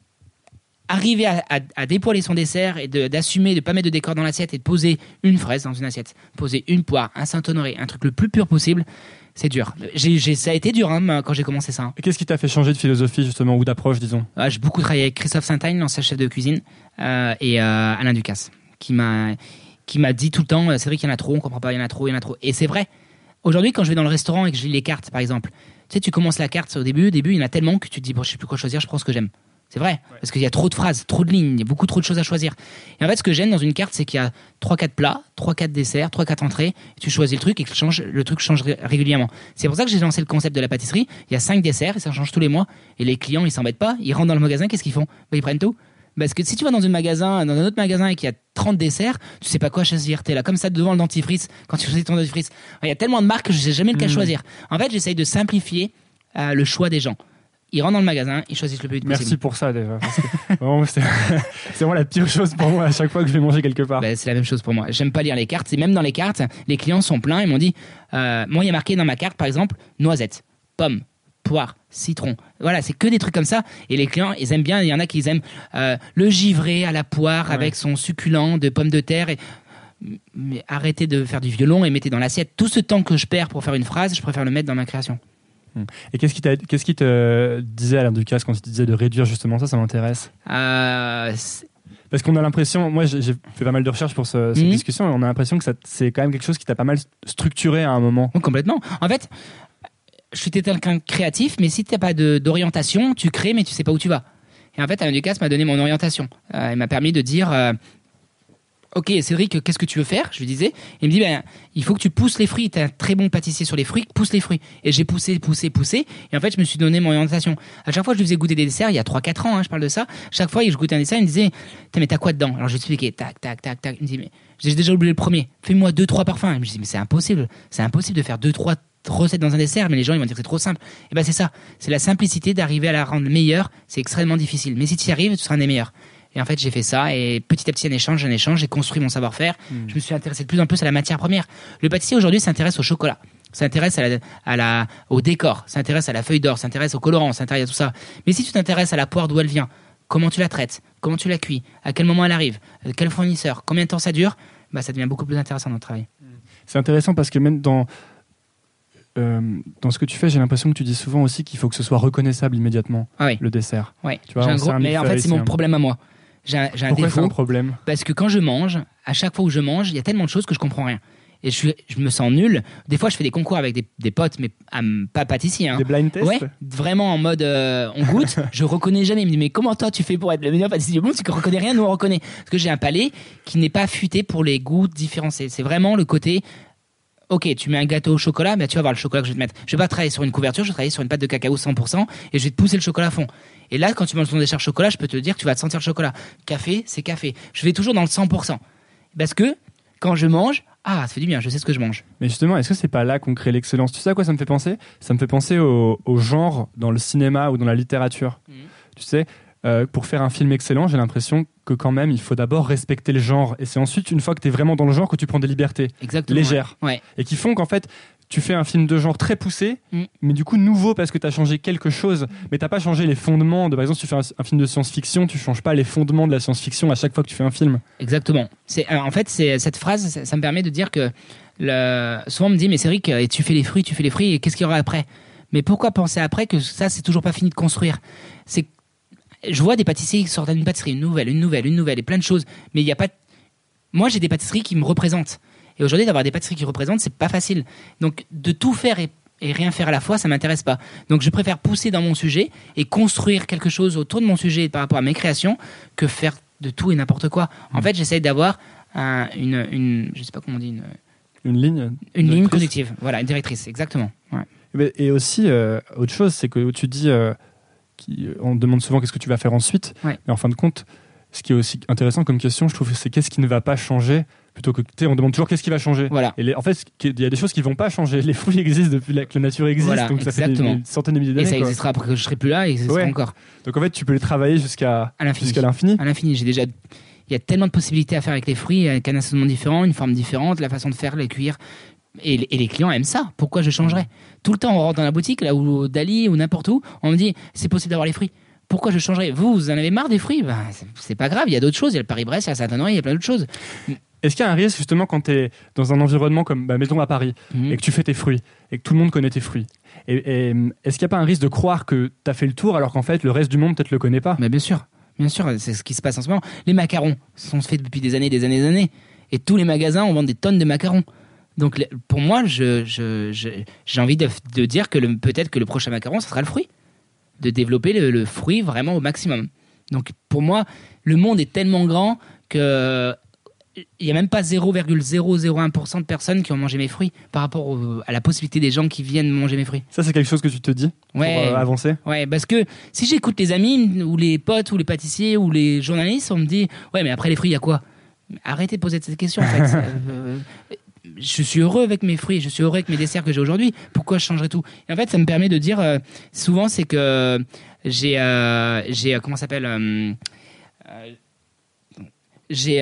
arriver à, à, à dépoiler son dessert et de, d'assumer de ne pas mettre de décor dans l'assiette et de poser une fraise dans une assiette, poser une poire, un Saint-Honoré, un truc le plus pur possible, c'est dur. J'ai, j'ai, ça a été dur hein, quand j'ai commencé ça. Hein. Et qu'est-ce qui t'a fait changer de philosophie justement ou d'approche, disons ? ah, J'ai beaucoup travaillé avec Christophe Saint-Agne, l'ancien chef de cuisine, euh, et euh, Alain Ducasse, qui m'a, qui m'a dit tout le temps, c'est vrai qu'il y en a trop, on comprend pas, il y en a trop, il y en a trop. Et c'est vrai. Aujourd'hui, quand je vais dans le restaurant et que je lis les cartes, par exemple, tu sais, tu commences la carte au début, au début, il y en a tellement que tu te dis, bon, je sais plus quoi choisir, je prends ce que j'aime. C'est vrai, ouais. Parce qu'il y a trop de phrases, trop de lignes, il y a beaucoup trop de choses à choisir. Et en fait, ce que j'aime dans une carte, c'est qu'il y a trois quatre plats, trois quatre desserts, trois quatre entrées, et tu choisis le truc et que change, le truc change ré- régulièrement. C'est pour ça que j'ai lancé le concept de la pâtisserie. Il y a cinq desserts et ça change tous les mois. Et les clients, ils s'embêtent pas, ils rentrent dans le magasin, qu'est-ce qu'ils font ? Bah, ils prennent tout. Parce que si tu vas dans un magasin, dans un autre magasin et qu'il y a trente desserts, tu sais pas quoi choisir. T'es là comme ça devant le dentifrice quand tu choisis ton dentifrice. Il y a tellement de marques que je sais jamais lequel mmh. choisir. En fait, j'essaye de simplifier euh, le choix des gens. Ils rentrent dans le magasin, ils choisissent le plus vite possible. Merci pour ça déjà. Parce que vraiment, c'est, c'est vraiment la pire chose pour moi à chaque fois que je vais manger quelque part. Ben, c'est la même chose pour moi. J'aime pas lire les cartes. Et même dans les cartes, les clients sont pleins. Ils m'ont dit, euh, moi il y a marqué dans ma carte par exemple, noisette, pomme, poire, citron. Voilà, c'est que des trucs comme ça. Et les clients, ils aiment bien. Il y en a qui aiment euh, le givré à la poire ouais. avec son succulent de pommes de terre. Et... mais arrêtez de faire du violon et mettez dans l'assiette. Tout ce temps que je perds pour faire une phrase, je préfère le mettre dans ma création. Et qu'est-ce qui, t'a, qu'est-ce qui te disait Alain Ducasse quand il te disait de réduire justement ça, ça m'intéresse euh, c'est... Parce qu'on a l'impression, moi j'ai fait pas mal de recherches pour ce, cette mmh. discussion et on a l'impression que ça, c'est quand même quelque chose qui t'a pas mal structuré à un moment. Oh, complètement. En fait, je suis quelqu'un de créatif, mais si t'as pas de, d'orientation, tu crées mais tu sais pas où tu vas. Et en fait, Alain Ducasse m'a donné mon orientation. Euh, il m'a permis de dire... Euh, ok Cédric, qu'est-ce que tu veux faire ? Je lui disais. Il me dit, ben, il faut que tu pousses les fruits. T'es un très bon pâtissier sur les fruits, pousse les fruits. Et j'ai poussé, poussé, poussé. Et en fait, je me suis donné mon orientation. À chaque fois, je lui faisais goûter des desserts, il y a trois quatre ans, hein, je parle de ça. Chaque fois que je goûtais un dessert, il me disait, mais t'as quoi dedans ? Alors je lui expliquais, tac, tac, tac, tac. Il me dit, mais j'ai déjà oublié le premier. Fais-moi deux, trois parfums. Et je me dis, mais c'est impossible. C'est impossible de faire deux, trois recettes dans un dessert, mais les gens, ils vont dire que c'est trop simple. Et ben, c'est ça. C'est la simplicité d'arriver à la rendre meilleure. C'est extrêmement difficile. Mais si tu y arrives, tu seras un des meilleurs. Et en fait, j'ai fait ça et petit à petit, un échange, un échange, j'ai construit mon savoir-faire. Mmh. Je me suis intéressé de plus en plus à la matière première. Le pâtissier aujourd'hui s'intéresse au chocolat, s'intéresse à la, à la, au décor, s'intéresse à la feuille d'or, s'intéresse au colorant, s'intéresse à tout ça. Mais si tu t'intéresses à la poire d'où elle vient, comment tu la traites, comment tu la cuis, à quel moment elle arrive, quel fournisseur, combien de temps ça dure, bah ça devient beaucoup plus intéressant dans notre travail. C'est intéressant parce que même dans Euh, dans ce que tu fais, j'ai l'impression que tu dis souvent aussi qu'il faut que ce soit reconnaissable immédiatement, ah oui. le dessert. Oui. Tu vois, j'ai un gros... Mais en fait, c'est mon problème à moi. J'ai un, j'ai un Pourquoi défaut. C'est un problème ? Parce que quand je mange, à chaque fois où je mange, il y a tellement de choses que je comprends rien. Et je, suis, je me sens nul. Des fois, je fais des concours avec des, des potes, mais um, pas pâtissiers. Hein. Des blind tests ? Ouais, vraiment en mode euh, on goûte. Je reconnais jamais. Il me dit, mais comment toi tu fais pour être le meilleur pâtissier du monde ? Tu ne reconnais rien, nous on reconnaît. Parce que j'ai un palais qui n'est pas affûté pour les goûts différenciés. C'est vraiment le côté. Ok, tu mets un gâteau au chocolat, mais tu vas voir le chocolat que je vais te mettre. Je vais pas travailler sur une couverture, je vais travailler sur une pâte de cacao cent pour cent et je vais te pousser le chocolat à fond. Et là, quand tu manges ton dessert chocolat, je peux te dire que tu vas te sentir le chocolat. Café, c'est café. Je vais toujours dans le cent pour cent. Parce que quand je mange, ah, ça fait du bien, je sais ce que je mange. Mais justement, est-ce que c'est pas là qu'on crée l'excellence ? Tu sais à quoi ça me fait penser ? Ça me fait penser au, au genre dans le cinéma ou dans la littérature. Mmh. Tu sais, euh, pour faire un film excellent, j'ai l'impression que quand même, il faut d'abord respecter le genre. Et c'est ensuite, une fois que tu es vraiment dans le genre, que tu prends des libertés Exactement, légères. Ouais. Ouais. Et qui font qu'en fait, tu fais un film de genre très poussé, mm. mais du coup nouveau parce que tu as changé quelque chose, mais tu n'as pas changé les fondements. De, par exemple, si tu fais un, un film de science-fiction, tu ne changes pas les fondements de la science-fiction à chaque fois que tu fais un film. Exactement. C'est, alors, en fait, c'est, cette phrase, ça, ça me permet de dire que le, souvent on me dit, mais Cédric, tu fais les fruits, tu fais les fruits, et qu'est-ce qu'il y aura après ? Mais pourquoi penser après que ça, c'est toujours pas fini de construire ? C'est, je vois des pâtissiers qui sortent d'une pâtisserie, une nouvelle, une nouvelle, une nouvelle, et plein de choses, mais il y a pas. Moi, j'ai des pâtisseries qui me représentent. Et aujourd'hui, d'avoir des pâtisseries qui représentent, c'est pas facile. Donc, de tout faire et, et rien faire à la fois, ça m'intéresse pas. Donc, je préfère pousser dans mon sujet et construire quelque chose autour de mon sujet par rapport à mes créations que faire de tout et n'importe quoi. En fait, j'essaie d'avoir un, une, une, je sais pas comment on dit, une, une ligne, une ligne conductive. Voilà, une directrice, exactement. Ouais. Et aussi, euh, autre chose, c'est que tu dis, euh, qui, on te demande souvent qu'est-ce que tu vas faire ensuite, ouais. mais en fin de compte, ce qui est aussi intéressant comme question, je trouve, c'est qu'est-ce qui ne va pas changer. Plutôt que, tu sais, on demande toujours qu'est-ce qui va changer. Voilà. Et les, en fait, il y a des choses qui vont pas changer. Les fruits existent depuis la, que la nature existe, voilà, donc ça exactement. fait des, des centaines de milliers d'années. Et ça quoi. existera après que je serai plus là, et ça existera ouais. encore. Donc en fait, tu peux les travailler jusqu'à, à l'infini. jusqu'à l'infini. À l'infini. J'ai déjà, il y a tellement de possibilités à faire avec les fruits, avec un assaisonnement différent, une forme différente, la façon de faire, les cuire. Et, et les clients aiment ça. Pourquoi je changerais ? Tout le temps, on rentre dans la boutique, là où Dali ou n'importe où, on me dit c'est possible d'avoir les fruits. Pourquoi je changerais ? Vous, vous en avez marre des fruits ? Ben, c'est, c'est pas grave, il y a d'autres choses. Il y a le Paris-Brest, il y a la Saint-Honoré, il y a plein d'autres choses. Est-ce qu'il y a un risque, justement, quand tu es dans un environnement comme, bah, mettons à Paris, mmh. et que tu fais tes fruits, et que tout le monde connaît tes fruits, et, et, est-ce qu'il n'y a pas un risque de croire que tu as fait le tour, alors qu'en fait, le reste du monde peut-être le connaît pas ? Mais bien sûr, bien sûr, c'est ce qui se passe en ce moment. Les macarons sont faits depuis des années, des années, des années. Et tous les magasins, on vend des tonnes de macarons. Donc, pour moi, je, je, je, j'ai envie de, de dire que le, peut-être que le prochain macaron, ce sera le fruit. De développer le, le fruit vraiment au maximum. Donc, pour moi, le monde est tellement grand que il n'y a même pas zéro virgule zéro zéro un pour cent de personnes qui ont mangé mes fruits par rapport au, à la possibilité des gens qui viennent manger mes fruits. Ça, c'est quelque chose que tu te dis ouais, pour euh, avancer ? Ouais, parce que si j'écoute les amis ou les potes ou les pâtissiers ou les journalistes, on me dit « Ouais, mais après les fruits, il y a quoi ?» Arrêtez de poser cette question, en fait. euh, je suis heureux avec mes fruits, je suis heureux avec mes desserts que j'ai aujourd'hui. Pourquoi je changerais tout ? Et en fait, ça me permet de dire, euh, souvent, c'est que j'ai, euh, j'ai comment ça s'appelle euh, euh, J'ai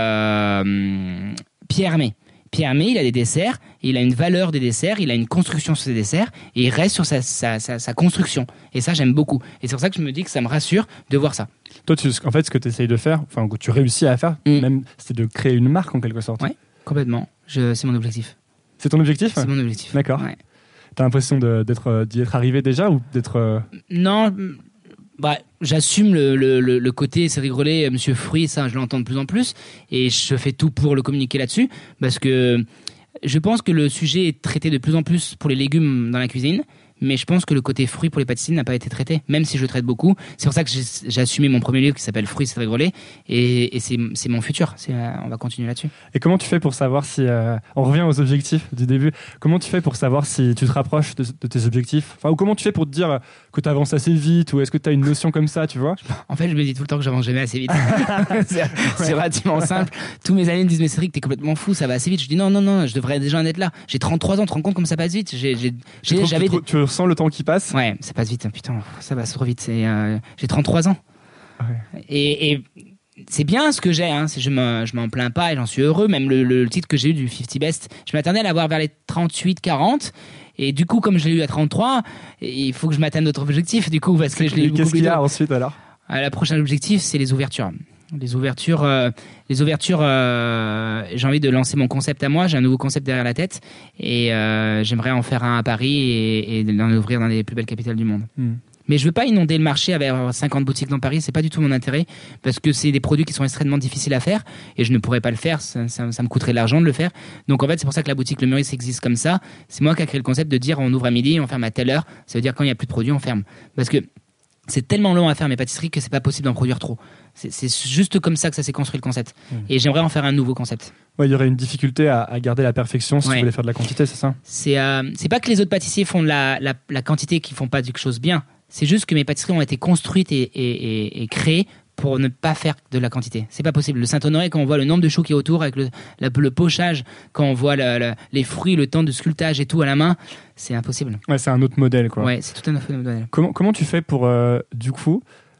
euh, Pierre Hermé. Pierre Hermé, il a des desserts, il a une valeur des desserts, il a une construction sur ses desserts, et il reste sur sa, sa, sa, sa construction. Et ça, j'aime beaucoup. Et c'est pour ça que je me dis que ça me rassure de voir ça. Toi, tu, en fait, ce que tu essayes de faire, enfin, que tu réussis à faire, mm. même, c'est de créer une marque en quelque sorte. Oui, complètement. Je, c'est mon objectif. C'est ton objectif ? C'est mon objectif. D'accord. Ouais. T'as l'impression de, d'être, d'y être arrivé déjà ou d'être... Euh... Non, bah, j'assume le, le, le côté Cédric Grolet, Monsieur Fruit, ça je l'entends de plus en plus, et je fais tout pour le communiquer là-dessus, parce que je pense que le sujet est traité de plus en plus pour les légumes dans la cuisine, mais je pense que le côté fruits pour les pâtissiers n'a pas été traité, même si je le traite beaucoup. C'est pour ça que j'ai, j'ai assumé mon premier livre qui s'appelle Fruits Cédric Grolet, et, et c'est, c'est mon futur. C'est, euh, on va continuer là-dessus. Et comment tu fais pour savoir si... Euh, on revient aux objectifs du début. Comment tu fais pour savoir si tu te rapproches de, de tes objectifs ? Enfin, ou comment tu fais pour te dire que tu avances assez vite, ou est-ce que tu as une notion comme ça, tu vois ? En fait, je me dis tout le temps que j'avance jamais assez vite. c'est, c'est relativement simple. Tous mes amis me disent « Mais Cédric, t'es complètement fou, ça va assez vite. » Je dis « Non, non, non, je devrais déjà en être là. J'ai trente-trois ans, tu te rends compte comme ça passe vite ?» j'ai, j'ai, j'ai, trouve, j'avais tu, des... tu ressens le temps qui passe ? Ouais, ça passe vite, putain, ça passe trop vite. C'est, euh, j'ai trente-trois ans. Ouais. Et, et c'est bien ce que j'ai, hein. C'est, je, me, je m'en plains pas et j'en suis heureux. Même le, le titre que j'ai eu du cinquante Best, je m'attendais à l'avoir vers les trente-huit quarante. Et du coup, comme je l'ai eu à trente-trois, il faut que je m'atteigne d'autres objectifs. Du coup, parce que je l'ai eu beaucoup Qu'est-ce plus qu'il y a tôt. ensuite alors ? La prochaine objectif, c'est les ouvertures. Les ouvertures, euh, les ouvertures euh, j'ai envie de lancer mon concept à moi. J'ai un nouveau concept derrière la tête. Et euh, j'aimerais en faire un à Paris et, et l'en ouvrir dans les plus belles capitales du monde. Mm. Mais je veux pas inonder le marché avec cinquante boutiques dans Paris, c'est pas du tout mon intérêt, parce que c'est des produits qui sont extrêmement difficiles à faire, et je ne pourrais pas le faire, ça, ça, ça me coûterait de l'argent de le faire. Donc en fait, c'est pour ça que la boutique Le Meurice existe comme ça. C'est moi qui ai créé le concept de dire on ouvre à midi, on ferme à telle heure. Ça veut dire quand il y a plus de produits, on ferme. Parce que c'est tellement long à faire mes pâtisseries que c'est pas possible d'en produire trop. C'est, c'est juste comme ça que ça s'est construit le concept. Mmh. Et j'aimerais en faire un nouveau concept. Ouais, il y aurait une difficulté à, à garder la perfection si ouais. tu voulais faire de la quantité, c'est ça ? C'est, euh, c'est pas que les autres pâtissiers font de la, la, la quantité qui font pas quelque chose bien. C'est juste que mes pâtisseries ont été construites et, et, et, et créées pour ne pas faire de la quantité. C'est pas possible. Le Saint-Honoré, quand on voit le nombre de choux qui est autour, avec le, la, le pochage, quand on voit le, le, les fruits, le temps de sculptage et tout à la main, c'est impossible. Ouais, c'est un autre modèle, quoi. Ouais, c'est tout un autre modèle. Comment, comment tu fais pour, euh, du coup,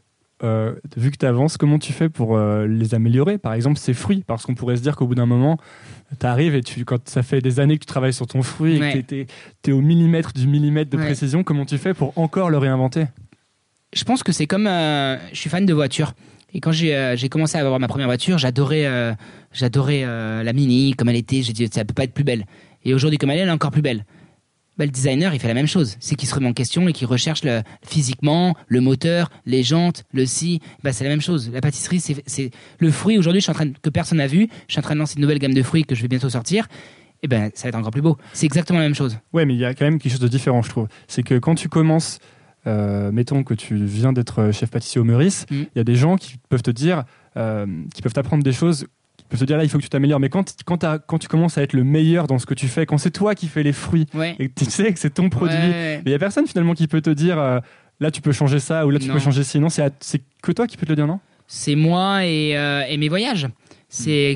euh, vu que tu avances, comment tu fais pour euh, les améliorer? Par exemple, ces fruits, parce qu'on pourrait se dire qu'au bout d'un moment, tu arrives et tu, quand ça fait des années que tu travailles sur ton fruit Ouais. et que tu es au millimètre du millimètre de Ouais. précision, comment tu fais pour encore le réinventer? Je pense que c'est comme... euh, je suis fan de voitures. Et quand j'ai, euh, j'ai commencé à avoir ma première voiture, j'adorais, euh, j'adorais euh, la Mini, comme elle était. J'ai dit, ça peut pas être plus belle. Et aujourd'hui, comme elle est, elle est encore plus belle. Bah, le designer, il fait la même chose. C'est qu'il se remet en question et qu'il recherche le, physiquement le moteur, les jantes, le si. Bah, c'est la même chose. La pâtisserie, c'est, c'est le fruit. Aujourd'hui, je suis en train de, que personne n'a vu. Je suis en train de lancer une nouvelle gamme de fruits que je vais bientôt sortir. Et ben, ça va être encore plus beau. C'est exactement la même chose. Ouais, mais il y a quand même quelque chose de différent, je trouve. C'est que quand tu commences, euh, mettons que tu viens d'être chef pâtissier au Meurice, il Mm. y a des gens qui peuvent te dire, euh, qui peuvent t'apprendre des choses, qui peuvent te dire là, il faut que tu t'améliores. Mais quand, quand, t'as- quand tu commences à être le meilleur dans ce que tu fais, quand c'est toi qui fais les fruits, Ouais. et que tu sais que c'est ton produit, Ouais, ouais. il y a personne finalement qui peut te dire, euh, là, tu peux changer ça, ou là, tu Non. peux changer ci. Non, c'est, à- c'est que toi qui peux te le dire, non? C'est moi et, euh, et mes voyages. C'est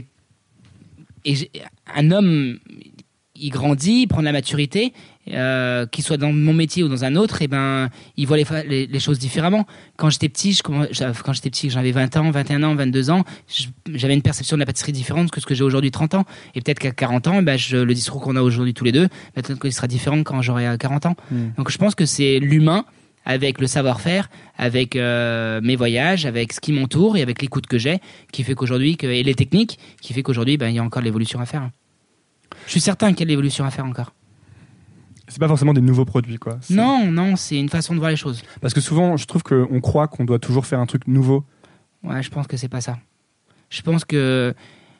et j'ai- un homme, il grandit, il prend de la maturité, euh, qu'il soit dans mon métier ou dans un autre, et ben il voit les, fa- les, les choses différemment. Quand j'étais petit, je, commen- j'a- quand j'étais petit, j'avais vingt ans, vingt et un ans, vingt-deux ans, je- j'avais une perception de la pâtisserie différente que ce que j'ai aujourd'hui, trente ans. Et peut-être qu'à quarante ans, ben, je, le discours qu'on a aujourd'hui tous les deux, ben, peut-être qu'il sera différent quand j'aurai euh, quarante ans. Mm. Donc je pense que c'est l'humain avec le savoir-faire, avec euh, mes voyages, avec ce qui m'entoure et avec l'écoute que j'ai, qui fait qu'aujourd'hui, que, et les techniques, qui fait qu'aujourd'hui, ben, il y a encore de l'évolution à faire. Je suis certain qu'il y a de l'évolution à faire encore. C'est pas forcément des nouveaux produits, quoi. C'est- Non, non, c'est une façon de voir les choses. Parce que souvent, je trouve qu'on croit qu'on doit toujours faire un truc nouveau. Ouais, je pense que c'est pas ça. Je pense que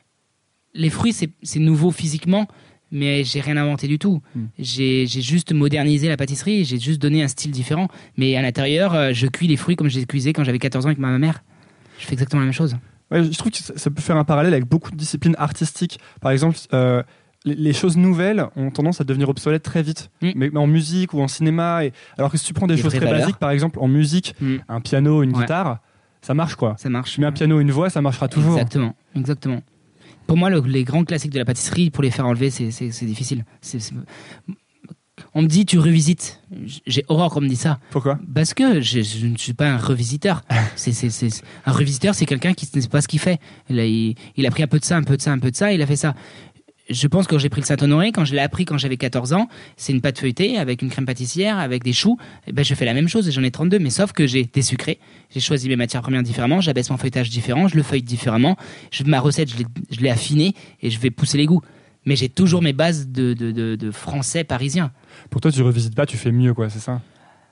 les fruits, c'est, c'est nouveau physiquement, mais j'ai rien inventé du tout. Mm. J'ai, j'ai juste modernisé la pâtisserie, j'ai juste donné un style différent. Mais à l'intérieur, euh, je cuis les fruits comme je les cuisais quand j'avais quatorze ans avec ma mère. Je fais exactement la même chose. Ouais, je trouve que ça, ça peut faire un parallèle avec beaucoup de disciplines artistiques. Par exemple, euh, les, les choses nouvelles ont tendance à devenir obsolètes très vite. Mm. Mais, mais en musique ou en cinéma. Et... Alors que si tu prends des, Des choses vraies très valeurs. basiques, par exemple en musique, Mm. un piano, une Ouais. guitare, ça marche quoi. Ça marche. Tu mets un piano, une voix, ça marchera toujours. Exactement, exactement. Pour moi, le- les grands classiques de la pâtisserie, pour les faire enlever, c'est, c'est, c'est difficile. C'est- c'est- On me dit, tu revisites. J'ai horreur qu'on me dise ça. Pourquoi? Parce que je, je ne suis pas un revisiteur. C'est, c'est, c'est, c'est- Un revisiteur, c'est quelqu'un qui ne sait pas ce qu'il fait. Là, il, il a pris un peu de ça, un peu de ça, un peu de ça, il a fait ça. Je pense que quand j'ai pris le Saint-Honoré, quand je l'ai appris quand j'avais quatorze ans, c'est une pâte feuilletée avec une crème pâtissière, avec des choux. Et ben, je fais la même chose et j'en ai trente-deux, mais sauf que j'ai désucré. J'ai choisi mes matières premières différemment, j'abaisse mon feuilletage différent, je le feuillete différemment. Je, ma recette, je l'ai, je l'ai affinée et je vais pousser les goûts. Mais j'ai toujours mes bases de, de, de, de français parisien. Pour toi, tu revisites pas, tu fais mieux, quoi, c'est ça?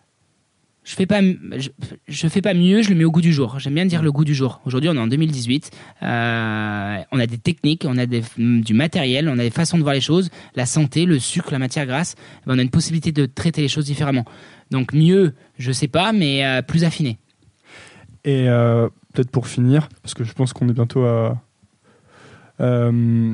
Je fais pas, je, je fais pas mieux, je le mets au goût du jour. J'aime bien dire le goût du jour. Aujourd'hui, on est en deux mille dix-huit. Euh, on a des techniques, on a des, du matériel, on a des façons de voir les choses. La santé, le sucre, la matière grasse. Ben, on a une possibilité de traiter les choses différemment. Donc mieux, je sais pas, mais euh, plus affiné. Et euh, peut-être pour finir, parce que je pense qu'on est bientôt à... Euh,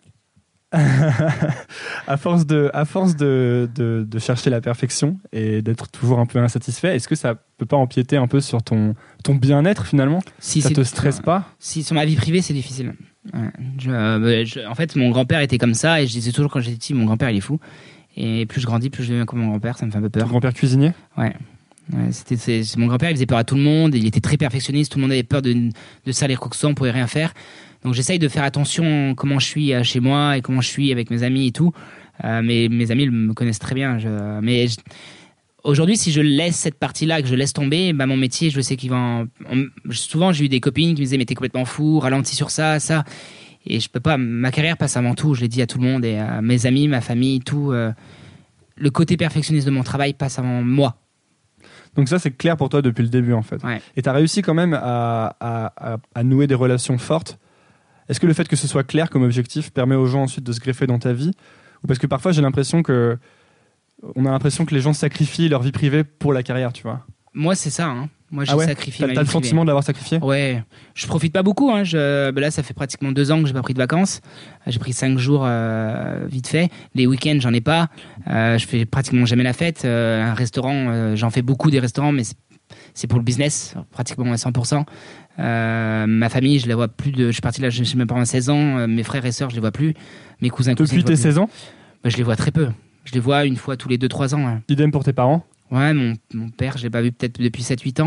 à force de, à force de, de, de chercher la perfection et d'être toujours un peu insatisfait, est-ce que ça peut pas empiéter un peu sur ton, ton bien-être finalement? Si Ça c'est- te stresse pas? Si sur ma vie privée, c'est difficile. Ouais. Je, euh, je- en fait, mon grand-père était comme ça et je disais toujours quand j'étais petit, mon grand-père il est fou. Et plus je grandis, plus je deviens comme mon grand-père, ça me fait un peu Ton peur. grand-père cuisinier? Ouais. Ouais, c'était, c'est, c'est- mon grand-père, il faisait peur à tout le monde, il était très perfectionniste, tout le monde avait peur de, de salir quoi que ce soit, on pouvait rien faire. Donc j'essaye de faire attention comment je suis euh, chez moi et comment je suis avec mes amis et tout. Euh, mais mes amis me connaissent très bien. Je, mais je- aujourd'hui, si je laisse cette partie-là, que je laisse tomber, bah, mon métier, je sais qu'il va en, en- souvent, j'ai eu des copines qui me disaient, mais t'es complètement fou, ralentis sur ça, ça. Et je peux pas, ma carrière passe avant tout, je l'ai dit à tout le monde, et à mes amis, ma famille, tout. euh, le côté perfectionniste de mon travail passe avant moi. Donc ça, c'est clair pour toi depuis le début en fait. Ouais. Et tu as réussi quand même à, à, à, à nouer des relations fortes. Est-ce que le fait que ce soit clair comme objectif permet aux gens ensuite de se greffer dans ta vie? Ou parce que parfois j'ai l'impression que on a l'impression que les gens sacrifient leur vie privée pour la carrière, tu vois. Moi, c'est ça. Hein. Moi, j'ai Ah ouais? sacrifié T'as, ma t'as vie le privée. sentiment de l'avoir sacrifié? Ouais, je profite pas beaucoup. Hein. Je, ben là, ça fait pratiquement deux ans que j'ai pas pris de vacances. J'ai pris cinq jours euh, vite fait. Les week-ends, j'en ai pas. Euh, je fais pratiquement jamais la fête. Euh, un restaurant, euh, j'en fais beaucoup des restaurants, mais c'est, c'est pour le business, pratiquement à cent pour cent. Euh, ma famille, je la vois plus. De, je suis parti là chez mes parents à seize ans. Euh, mes frères et sœurs, je les vois plus. Mes cousins, cousines, Depuis je vois tes plus. seize ans? Ben, je les vois très peu. Je les vois une fois tous les deux trois ans. Ouais, Idem pour tes parents? ouais mon, mon père, je l'ai pas vu peut-être depuis sept huit ans.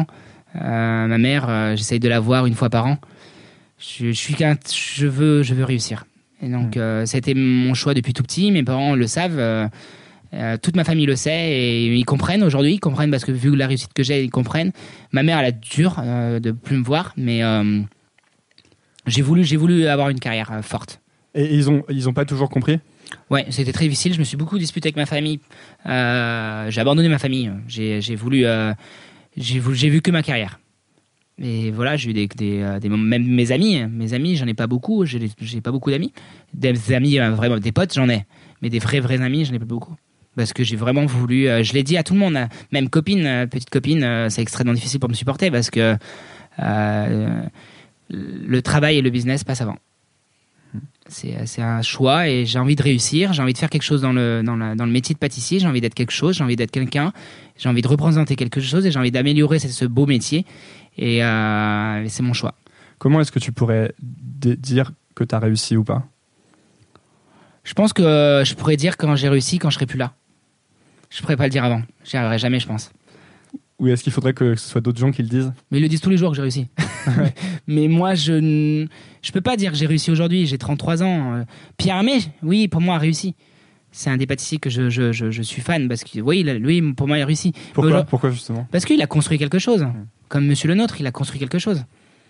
Euh, ma mère, euh, j'essaye de la voir une fois par an. Je, je suis qu'un, je veux, je veux réussir. Et donc, mmh. euh, ça a été mon choix depuis tout petit. Mes parents le savent. Euh, euh, toute ma famille le sait et ils comprennent aujourd'hui. Ils comprennent parce que vu la réussite que j'ai, ils comprennent. Ma mère, elle a dur euh, de plus me voir, mais euh, j'ai voulu, j'ai voulu avoir une carrière euh, forte. Et ils ont, ils ont pas toujours compris ? Ouais, c'était très difficile. Je me suis beaucoup disputé avec ma famille. Euh, j'ai abandonné ma famille. J'ai, j'ai voulu, euh, j'ai voulu, j'ai vu que ma carrière. Et voilà, j'ai eu des, des, des même mes amis, mes amis, j'en ai pas beaucoup. J'ai, j'ai pas beaucoup d'amis. Des amis, vraiment, des potes, j'en ai, mais des vrais, vrais amis, j'en ai pas beaucoup. Parce que j'ai vraiment voulu. Euh, je l'ai dit à tout le monde, même copine, euh, petite copine, euh, c'est extrêmement difficile pour me supporter parce que euh, le travail et le business passent avant. C'est, c'est un choix et j'ai envie de réussir, j'ai envie de faire quelque chose dans le, dans, la, dans le métier de pâtissier, j'ai envie d'être quelque chose, j'ai envie d'être quelqu'un, j'ai envie de représenter quelque chose et j'ai envie d'améliorer ce, ce beau métier et, euh, et c'est mon choix. Comment est-ce que tu pourrais d- dire que tu as réussi ou pas ? Je pense que euh, je pourrais dire quand j'ai réussi, quand je serai plus là. Je pourrais pas le dire avant, j'y arriverai jamais je pense. Ou est-ce qu'il faudrait que ce soit d'autres gens qui le disent ? Mais ils le disent tous les jours que j'ai réussi. Ouais. Mais moi, je ne je peux pas dire que j'ai réussi aujourd'hui. J'ai trente-trois ans. Pierre Hermé, oui, pour moi, a réussi. C'est un des pâtissiers que je, je, je, je suis fan parce que, oui, lui, pour moi, il a réussi. Pourquoi, Pourquoi justement ? Parce qu'il a construit quelque chose. Comme Monsieur Le Nôtre, il a construit quelque chose.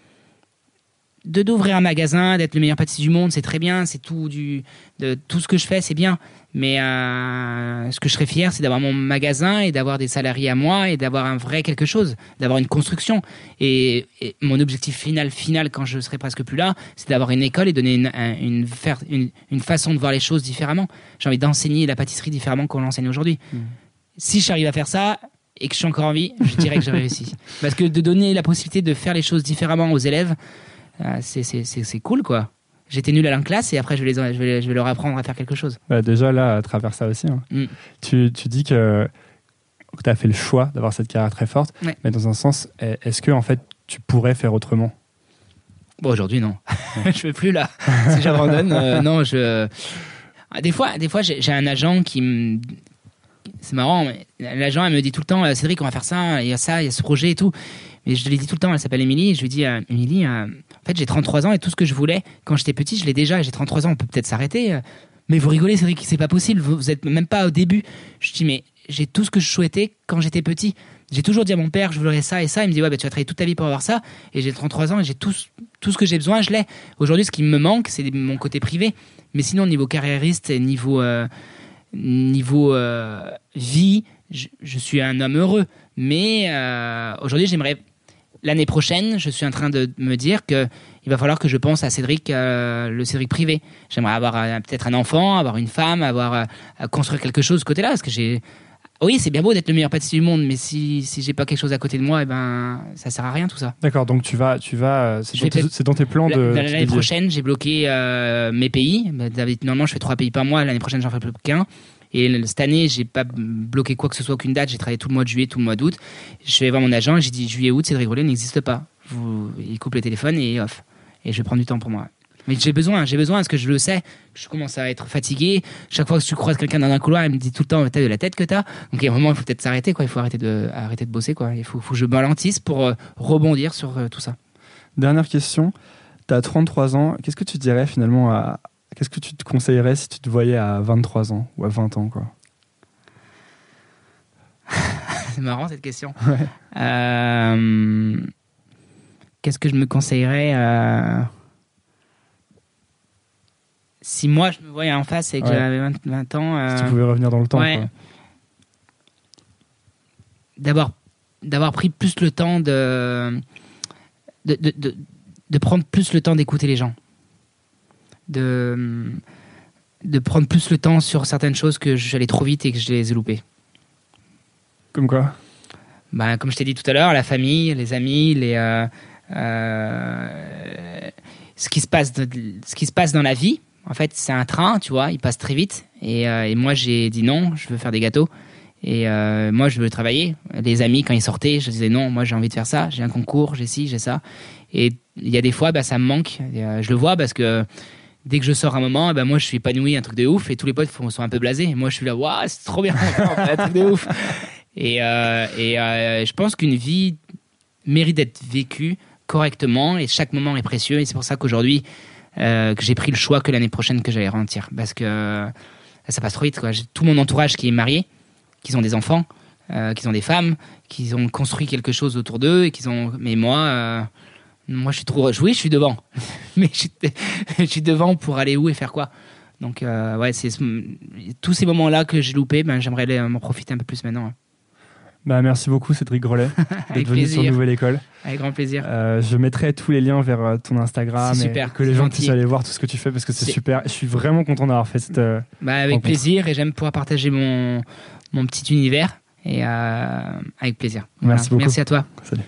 De d'ouvrir un magasin, d'être le meilleur pâtissier du monde, c'est très bien. C'est tout du, de tout ce que je fais, c'est bien. Mais euh, ce que je serais fier, c'est d'avoir mon magasin et d'avoir des salariés à moi et d'avoir un vrai quelque chose, d'avoir une construction. Et, et mon objectif final, final, quand je serai presque plus là, c'est d'avoir une école et donner une, une, faire, une, une façon de voir les choses différemment. J'ai envie d'enseigner la pâtisserie différemment qu'on l'enseigne aujourd'hui. Mmh. Si j'arrive à faire ça et que je suis encore en vie, je dirais que j'ai réussi. Parce que de donner la possibilité de faire les choses différemment aux élèves, euh, c'est, c'est, c'est, c'est cool, quoi. J'étais nul à la classe et après je vais, les, je, vais, je vais leur apprendre à faire quelque chose. Bah déjà là, à travers ça aussi, hein. mm. tu, tu dis que, que tu as fait le choix d'avoir cette carrière très forte, ouais. Mais dans un sens, est-ce que en fait, tu pourrais faire autrement ? Bon, aujourd'hui, non. Ouais. Je ne veux plus là. Si j'abandonne, euh, non. Je... Des fois, des fois j'ai, j'ai un agent qui me... C'est marrant, mais l'agent, elle me dit tout le temps, Cédric, on va faire ça, il y a ça, il y a ce projet et tout. Mais je lui dis tout le temps, elle s'appelle Émilie, et je lui dis, euh, Émilie, euh, en fait, j'ai trente-trois ans et tout ce que je voulais quand j'étais petit, je l'ai déjà. J'ai trente-trois ans, on peut peut-être s'arrêter. Euh, mais vous rigolez, Cédric, c'est pas possible, vous, vous êtes même pas au début. Je dis, mais j'ai tout ce que je souhaitais quand j'étais petit. J'ai toujours dit à mon père, je voudrais ça et ça. Il me dit, ouais, bah, tu vas travailler toute ta vie pour avoir ça. Et j'ai trente-trois ans et j'ai tout, tout ce que j'ai besoin, je l'ai. Aujourd'hui, ce qui me manque, c'est mon côté privé. Mais sinon, niveau carriériste et niveau, euh, niveau euh, vie, je, je suis un homme heureux. Mais euh, aujourd'hui, j'aimerais... L'année prochaine, je suis en train de me dire qu'il va falloir que je pense à Cédric, euh, le Cédric privé. J'aimerais avoir euh, peut-être un enfant, avoir une femme, avoir euh, construire quelque chose de ce côté-là. Parce que j'ai... Oui, c'est bien beau d'être le meilleur pâtissier du monde, mais si, si j'ai pas quelque chose à côté de moi, eh ben, ça sert à rien tout ça. D'accord, donc tu vas... Tu vas c'est, dans tes, c'est dans tes plans de... L'année prochaine, j'ai bloqué euh, mes pays. Normalement, je fais trois pays par mois. L'année prochaine, j'en ferai plus qu'un. Et cette année, j'ai pas bloqué quoi que ce soit, aucune date. J'ai travaillé tout le mois de juillet, tout le mois d'août. Je vais voir mon agent et j'ai dit juillet-août, Cédric Grolet n'existe pas. Vous... Il coupe le téléphone et off. Et je vais prendre du temps pour moi. Mais j'ai besoin, j'ai besoin parce que je le sais. Je commence à être fatigué. Chaque fois que tu croises quelqu'un dans un couloir, il me dit tout le temps, t'as de la tête que t'as. Donc il y a un moment, il faut peut-être s'arrêter, quoi. Il faut arrêter de, arrêter de bosser, quoi. Il faut, faut que je ralentisse pour euh, rebondir sur euh, tout ça. Dernière question. T'as trente-trois ans. Qu'est-ce que tu dirais finalement à Qu'est-ce que tu te conseillerais si tu te voyais à vingt-trois ans ou à vingt ans, quoi ? C'est marrant cette question. Ouais. Euh... Qu'est-ce que je me conseillerais euh... Si moi je me voyais en face et que ouais. j'avais vingt, vingt ans. Euh... Si tu pouvais revenir dans le temps, ouais. quoi. D'avoir, d'avoir pris plus le temps de... De, de, de, de prendre plus le temps d'écouter les gens. De, de prendre plus le temps sur certaines choses que j'allais trop vite et que je les ai loupées. Comme quoi ? Ben, comme je t'ai dit tout à l'heure, la famille, les amis, les, euh, euh, ce, qui se passe de, ce qui se passe dans la vie. En fait, c'est un train, tu vois, il passe très vite. Et, euh, et moi, j'ai dit non, je veux faire des gâteaux. Et euh, moi, je veux travailler. Les amis, quand ils sortaient, je disais non, moi, j'ai envie de faire ça. J'ai un concours, j'ai ci, j'ai ça. Et il y a des fois, ben, ça me manque. Et, euh, je le vois parce que dès que je sors un moment, ben moi je suis épanoui, un truc de ouf, et tous les potes sont un peu blasés. Et moi je suis là, waouh, c'est trop bien, un truc de ouf. Et, euh, et euh, je pense qu'une vie mérite d'être vécu correctement et chaque moment est précieux. Et c'est pour ça qu'aujourd'hui, euh, que j'ai pris le choix que l'année prochaine que j'allais ralentir. Parce que euh, ça passe trop vite, quoi. J'ai tout mon entourage qui est marié, qui ont des enfants, euh, qui ont des femmes, qui ont construit quelque chose autour d'eux. Et qui ont... Mais moi, euh, moi, je suis trop... Oui, je suis devant. Mais je suis... je suis devant pour aller où et faire quoi. Donc, euh, ouais, c'est tous ces moments-là que j'ai loupés, ben, j'aimerais m'en profiter un peu plus maintenant. Bah, merci beaucoup, Cédric Grolet, d'être venu sur Nouvelle École. Avec grand plaisir. Euh, je mettrai tous les liens vers ton Instagram super, et que les gens gentil. puissent aller voir tout ce que tu fais parce que c'est, c'est... super. Je suis vraiment content d'avoir fait cette. Euh, bah, avec rencontre. Plaisir, et j'aime pouvoir partager mon, mon petit univers et euh, avec plaisir. Merci voilà. beaucoup. Merci à toi. Salut.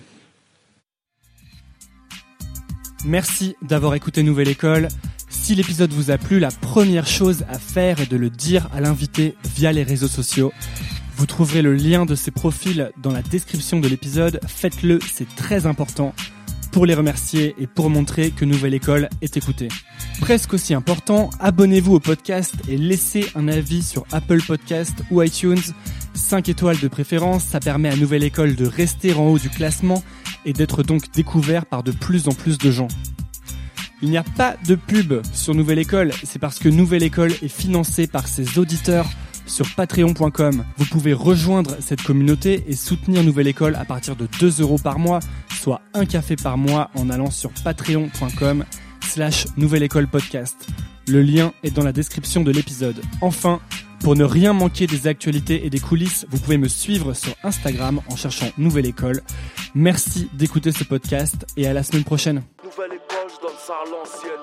Merci d'avoir écouté Nouvelle École. Si l'épisode vous a plu, la première chose à faire est de le dire à l'invité via les réseaux sociaux. Vous trouverez le lien de ses profils dans la description de l'épisode. Faites-le, c'est très important pour les remercier et pour montrer que Nouvelle École est écoutée. Presque aussi important, abonnez-vous au podcast et laissez un avis sur Apple Podcast ou iTunes. cinq étoiles de préférence, ça permet à Nouvelle École de rester en haut du classement et d'être donc découvert par de plus en plus de gens. Il n'y a pas de pub sur Nouvelle École, c'est parce que Nouvelle École est financée par ses auditeurs sur patreon point com. Vous pouvez rejoindre cette communauté et soutenir Nouvelle École à partir de deux euros par mois, soit un café par mois en allant sur patreon point com slash Nouvelle École Podcast. Le lien est dans la description de l'épisode. Enfin, pour ne rien manquer des actualités et des coulisses, vous pouvez me suivre sur Instagram en cherchant Nouvelle École. Merci d'écouter ce podcast et à la semaine prochaine. Nouvelle École, je donne ça à l'ancienne.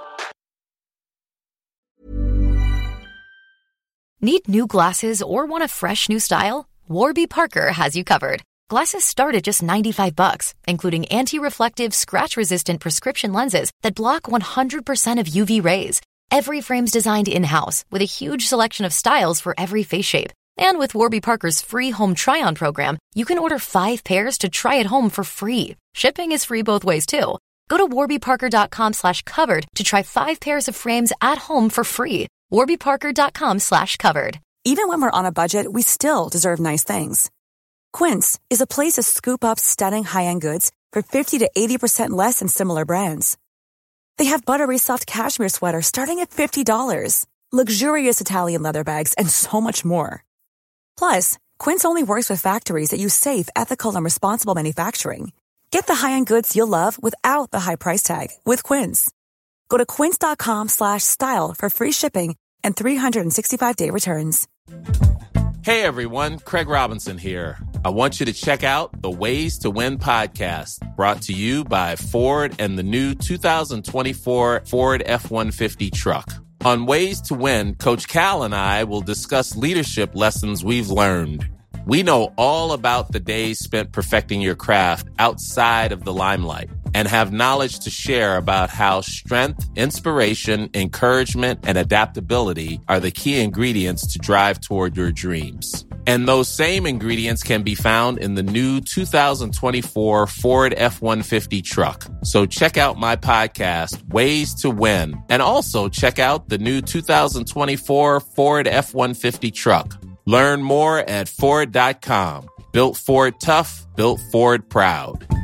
Need new glasses or want a fresh new style? Warby Parker has you covered. Glasses start at just ninety-five bucks, including anti-reflective, scratch-resistant prescription lenses that block one hundred percent of U V rays. Every frame's designed in-house with a huge selection of styles for every face shape. And with Warby Parker's free home try-on program, you can order five pairs to try at home for free. Shipping is free both ways, too. Go to warbyparker.com slash covered to try five pairs of frames at home for free. warbyparker.com slash covered. Even when we're on a budget, we still deserve nice things. Quince is a place to scoop up stunning high-end goods for fifty to eighty percent less than similar brands. They have buttery soft cashmere sweaters starting at fifty dollars, luxurious Italian leather bags, and so much more. Plus, Quince only works with factories that use safe, ethical, and responsible manufacturing. Get the high-end goods you'll love without the high price tag with Quince. Go to quince.com slash style for free shipping and three sixty-five day returns. Hey everyone, Craig Robinson here. I want you to check out the Ways to Win podcast, brought to you by Ford and the new two thousand twenty-four Ford F one fifty truck. On Ways to Win, Coach Cal and I will discuss leadership lessons we've learned. We know all about the days spent perfecting your craft outside of the limelight and have knowledge to share about how strength, inspiration, encouragement, and adaptability are the key ingredients to drive toward your dreams. And those same ingredients can be found in the new two thousand twenty-four Ford F one fifty truck. So check out my podcast, Ways to Win, and also check out the new two thousand twenty-four Ford F one fifty truck. Learn more at Ford dot com. Built Ford tough, built Ford proud.